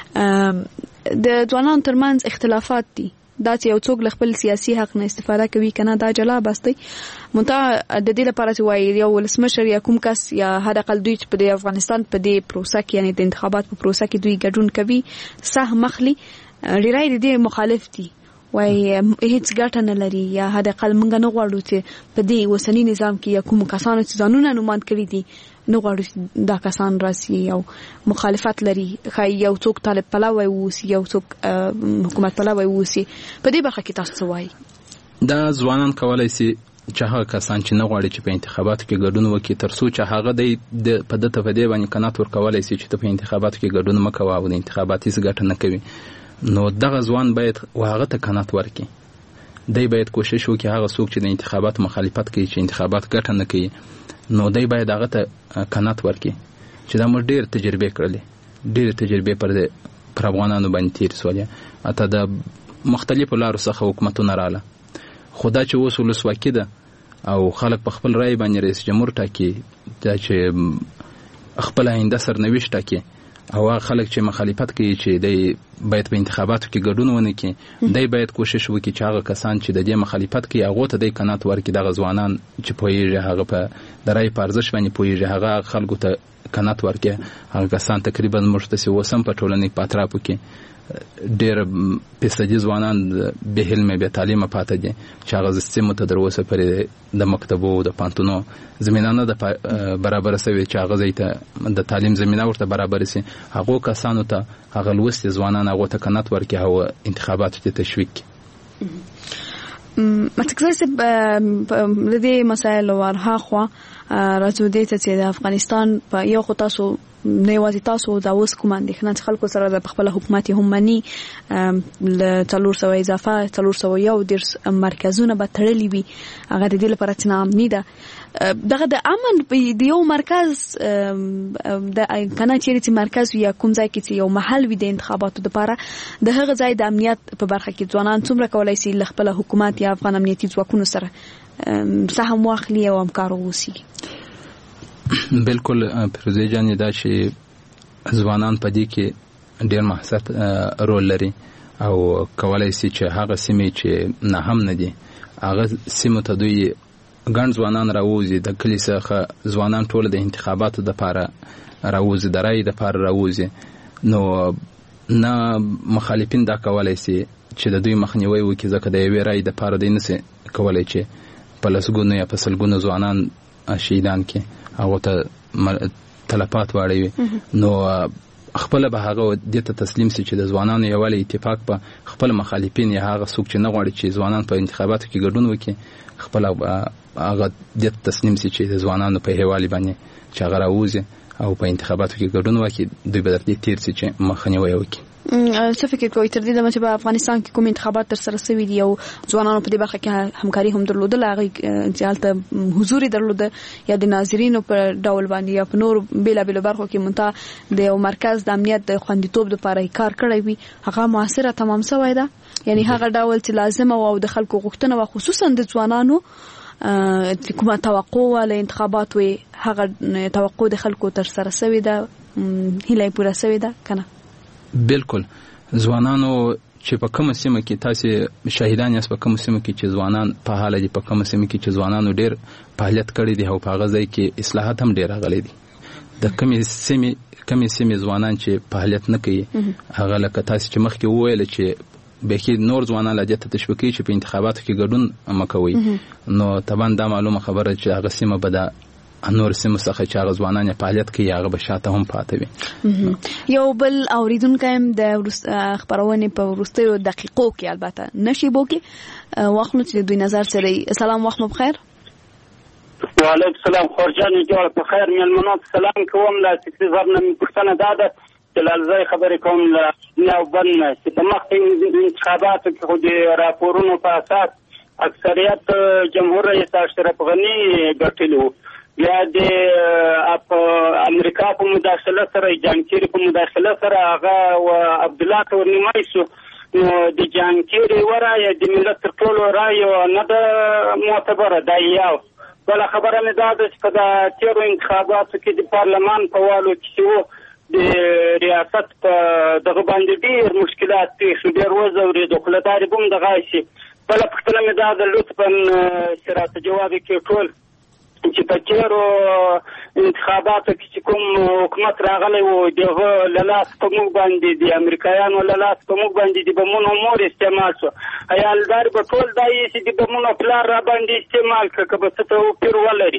د ځوانانو ترمنځ اختلافات دي دا چې یو څوک خپل سیاسي حق نه استفاده کوي کنه دا جلا بستي مونته د دې لپاره چې وایي یو ولسمشر یا کوم کس یا هر اقل دوی چې په افغانستان په دې پروسه کې یعنی د انتخابات په پروسه کې دوی ګډون کوي صح مخلي ډیرای دې مخالف دي وای هیڅ ګټه نه لري یا هدا اقل مونږ نه غواړو چې په دې وسنی نظام کې یا کوم کسانو چې ځانونه نوماند کړی دي نو غواړو دا کسان راسي او مخالفت لري خای یو څوک طالب پلاوی ووسی یو څوک حکومت پلاوی ووسی په دې برخه کې تاسو وایي دا ځوانان کولای شي چې هغه کسان چې نه غواړي چې په انتخاباتو کې ګډون وکړي تر څو چې هغه د په دته په دې باندې قناعت ورکولای شي چې په انتخاباتو کې ګډون مکوي او د انتخاباتي څه ګټه نه کوي نو دغه ځوان باید هغه ته قناعت ورکړي. دی باید کوشش وکړي هغه څوک چې د انتخابات مخالفت کوي چې انتخابات ګټه نه کوي نو دی باید هغه ته قناعت ورکړي چې دا موږ ډېر تجربه کړلې ډېر تجربه پر افغانانو باندې تیر سولې اته د مختلفو لارو څخه حکومتونه رااله خدا چې اوس ولسواکي ده او خلک په خپل رای باندې رئیس جمهور ټاکي دا چې خپل آینده سرنوشت ټاکي او خلک چې مخالفت کوي چې دی باید په انتخاباتو کې ګډون ونه کړي دی باید کوشش وکړي چې هغه کسان چې د دې مخالفت کوي هغه ته د قناعت ورکړي دغه ځوانان چې پوهیږي هغه په د رای په ارزښت باندې پوهیږي هغه خلکو ته قناعت ورکړي هغه کسان تقریبا مشتسي وسم په ټولنې په اطرافو کې ډېر پیسدي ځوانان به علم به تعلیم پاتې دي چې هغه سیمه ته دروسه پرې د مکتبو د پانتونو زمينانه د برابر سوي چې هغه زیته د تعلیم زمينه ورته برابر سي هغه کسانو ته هغه لوست ځوانان هغه ته قناعت ورکړي او انتخاباتو ته تشویق متکزه په دې مسایل ورها خو راځو دې چې د افغانستان په یو خو تاسو نه یوازې تاسو دا اوس کوم اندېښنه خلکو سره د خپل حکومت هم مني ل 300 اضافه 301 مرکزونه به تړلې وي هغه د دې لپاره چې نامني ده دغه د امن په یو مرکز د کنه چې مرکز یا کوم ځای کې یو محل وي د انتخاباتو لپاره د هغه ځای د امنیت په برخه کې ځوانان څومره کولای شي خپل حکومت یا افغان امنیتي ځواکونو سره سهم واخلي او همکار ووسی. بالکل پروزه جان دا چې ځوانان په دې کې ډېر محسوس رول لري او کولای شي چې هغه سیمې چې نه هم نه دي هغه سیمه ته دوی ګڼ ځوانان راوځي د کلی څخه ځوانان ټول د انتخاباتو لپاره راوځي د رای لپاره راوځي نو نه مخالفین دا کولای شي چې د دوی مخنیوي وکړي ځکه د یوې رای لپاره دی نشي کولای چې په لسګونو یا په سلګونو ځوانان شهیدان کې هغه ته تلفات واړوي نو خپل به هغه د تسلیم سي چې د ځوانانو یوالي اتفاق په خپل مخالفین یا هغه څوک چې نه غواړي چې ځوانان په انتخاباتو کې ګډون وکړي خپل هغه د تسلیم سي چې د ځوانانو په هیوالي باندې چې هغه راوځي او په انتخاباتو کې ګډون وکړي دوی به د دې تیر سي چې مخنیوي وکړي. څه فکر کوئ تر دې چې په افغانستان کې کوم انتخابات تر سره شوي دي او ځوانانو په دې برخه کې همکاري هم درلودل هغه چې هلته حضور درلوده یا د ناظرینو په ډول باندې یا په نور بیلابیلو برخو کې مونته د یو مرکز د امنیت د خوندیتوب لپاره کار کړی وي هغه موثره تمام شوی ده یعنی هغه ډول چې لازم او د خلکو غوښتنه او خصوصا د ځوانانو کومه توقع ول انتخابات وي هغه توقع د خلکو تر سره شوی ده هله پوره شوی ده کنه. بالکل ځوانانو چې په کوم سیمه کې تاسو شاهدان یاست په کوم سیمه کې چې ځوانان په حال دي په کوم سیمه کې چې ځوانانو ډېر فعالیت کړی دي او په هغه ځای کې اصلاحات هم ډېر راغلي دي د کوم سیمه ځوانان چې فعالیت نه کوي هغه لکه تاسو چې مخکې وویل چې بهکې نور ځوانان لا دته تشویقي چې په انتخاباتو کې ګډون مکوي نو طبعا دا معلومه خبره چې هغه سیمه به نور سیمه څخه چې هغه ځوانان فعالیت کوي هغه به شاته هم پاتې وي. یو بل اوریدونکو هم د خبرونه په وروستیو دقیقو کې البته نشي بوکي واخلو چې دوی نظر سره. سلام وخت مو بخیر. وعلیکم السلام خورجان جوړ په خیر ملمنات سلام کوم لا چې زرنه پښتنه داده جلالزای خبرې کوم له نوبند نه چې په مخکې انتخاباتو کې خو د راپورونو په اساس اکثریت جمهور رئیس اشرف غني ګټلی و. بیا د امریکا په مداخله سره جانکيري په مداخله سره هغه عبدالله تورنیمای شو. نو د جانکيري ورایه د ملت تر ټولو رایه نه ده معتبره. دا یو بل خبره مې دا ده چې په تیرو انتخاباتو کې د پارلمان په والو کې و د ریاست په دغه باندې ډېر مشکلات پیښ شو، ډېر وځورېدو. خو له دارې به هم دغه شي. بله پوښتنه مې دا ده لطفا چې راته جواب یې کړي ټول چې په تیرو انتخاباتو کې چې کوم حکومت راغلی و دغه له لاس په موږ باندې د امریکایانو له لاس په موږ باندې د بمونو مور استعمال شو. عیالدار به ټول دا یې چې د بمونو پلار را باندې استعمال کړه که به څه توپیر ولري.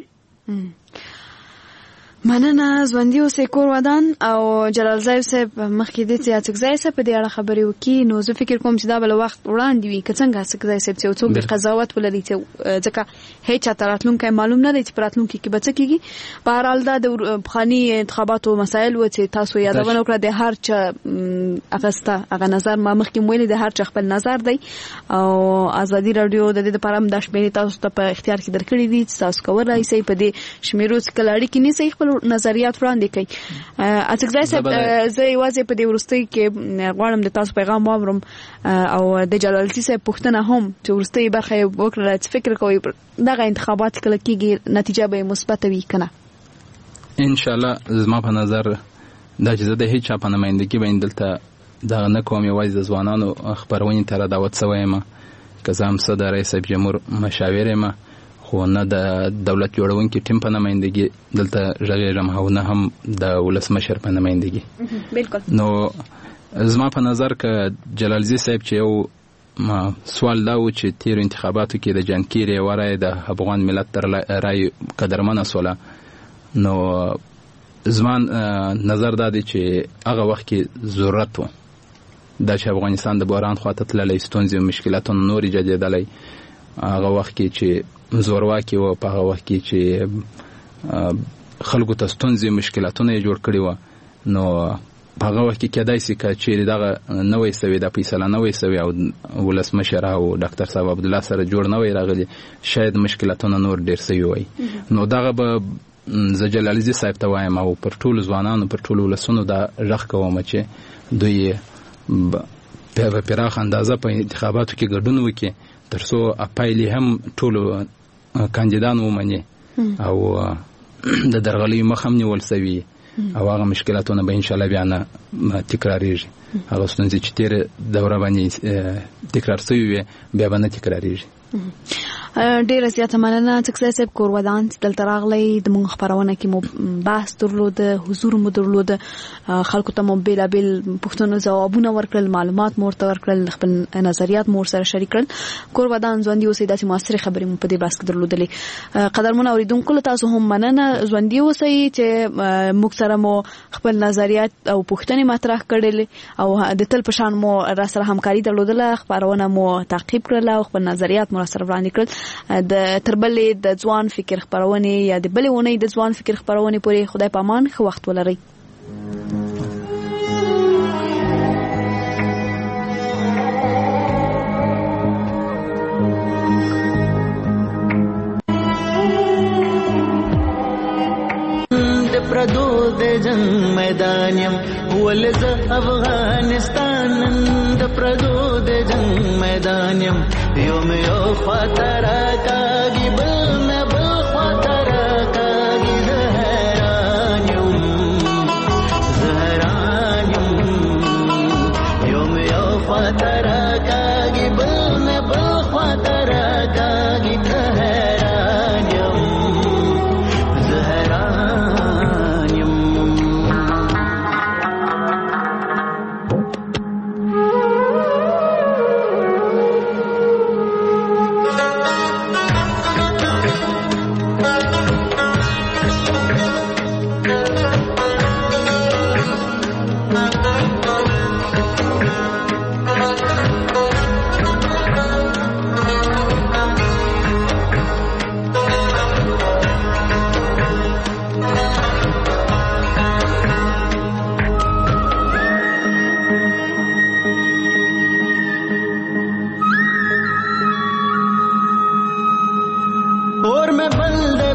مننه ژوندي اوسئ کور ودان. او جلالزای صاحب مخکې دې چې اڅکزای صاحب په دې اړه خبرې وکړي، نو زه فکر کوم چې دا بل وخت وړاندې وي که څنګه اڅکزای صاحب چې څوک د قضاوت ولري ځکه هیڅ چاته راتلونکی معلوم نه دی چې په راتلونکي کې به څه کېږي. په هر حال دا د پخواني انتخاباتو مسایل و چې تاسو یادونه وکړه د هر چا اخسته هغه نظر ما مخکې ویلي د هر چا خپل نظر دی او ازادي رادیو د دې لپاره هم دا شمیرې تاسو ته په اختیار کې درکړي دي چې تاسو کولای شئ په دې شمیرو څخه اړیکې نیسئ خپل نظریات وړاندې کړئ. اڅکزای صاحب زه یوازې په دې وروستۍ کې غواړم د تاسو پیغام واورم او د جلالتي صاحب پوښتنه هم چې وروستۍ برخه یې وکړله چې فکر کوئ دغه انتخابات کله کېږي نتیجه به مثبت وي که نه؟ انشاءالله زما په نظر دا چې زه د هیڅ چا په نمایندګي باندې دلته دغه نه کوم، یوازې د ځوانانو خپرونې ته را دعوت سوی یم که زه هم څه د رئیس صاحب جمهور مشاور یم خو نه د دولت جوړونکي ټیم په نمایندګي دلته غږیږم او نه هم د ولسمشر په نمایندګي. بالکل. نو زما په نظر که جلالزی صاحب چې یو سوال دا و چې تیر انتخاباتو کې د جانکيري ورای د افغان ملت تر رای قدرمنه سوله، نو زما نظر دا دی چې هغه وخت کې ضرورت و دا چې افغانستان د بحران خواته تللی، ستونزې او مشکلاتونه نور ایجادېدلی، هغه وخت کې چې زورواکي و، په هغه وخت کې چې خلکو ته ستونزې مشکلاتونه یې جوړ کړي و، نو په هغه وخت کې کېدای شي که چیرې دغه نه وی سوي دا فیصله نه وی سوي او ولسمشر او ډاکټر صاحب عبدالله سره جوړ نه وی راغلی، شاید مشکلاتونه نور ډېر سوي وای. نو دغه به زه جلالزی صاحب ته وایم او پر ټولو ځوانانو پر ټولو ولسونو دا غږ کوم چې دوی په پراخ اندازه په انتخاباتو کې ګډون وکړي ترڅو پایلې هم ټولو کاندیدان ومني او د درغلیو مخه هم نیول سوي او هغه مشکلاتونه به انشاءالله بیا نه تکراریږي. هغه ستونزې چې تېره دوره باندې تکرار سوي وي بیا به نه تکراریږي. ډیره زیاته مننه اڅکزای صاحب کور ودان دلته راغلی د موږ خپرونه کې مو بحث درلوده، حضور مو درلوده، خلکو ته مو بیلابیل پوښتنو ځوابونه ورکړل، معلومات مو ورته ورکړل، خپل نظریات مو ورسره شریک کړل. کور ودان ژوندي اوسئ، داسې موثرې خبرې مو په دې بحث کې درلودلې. قدرمنو اورېدونکو له تاسو هم مننه، ژوندي اوسئ چې موږ سره مو خپل نظریات او پوښتنې مطرح کړلې او د تل په شان مو را سره همکاري درلودله، خپرونه مو تعقیب کړله او خپل نظریات مو را سره وړاندې کړل. د تربلې د ځوان فکر خپرونې یا د بلې اونۍ د ځوان فکر خپرونې پورې خدای پامان ښه وخت ولرئ. د پردو د جنگ میدانیم ولز افغانستان د پردو د جنگ میدانیم یوم یو خاطر کاږي بل نه بل خاطر کاږي زهران یوم یو خاطر کاږي بل نه بل خاطر کاږي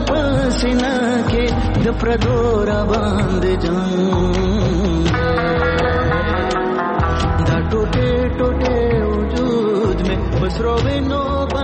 पसीना के د प्रदोरा बांध जाऊं दा टोटे टोटे वजूद में बस रोवे नो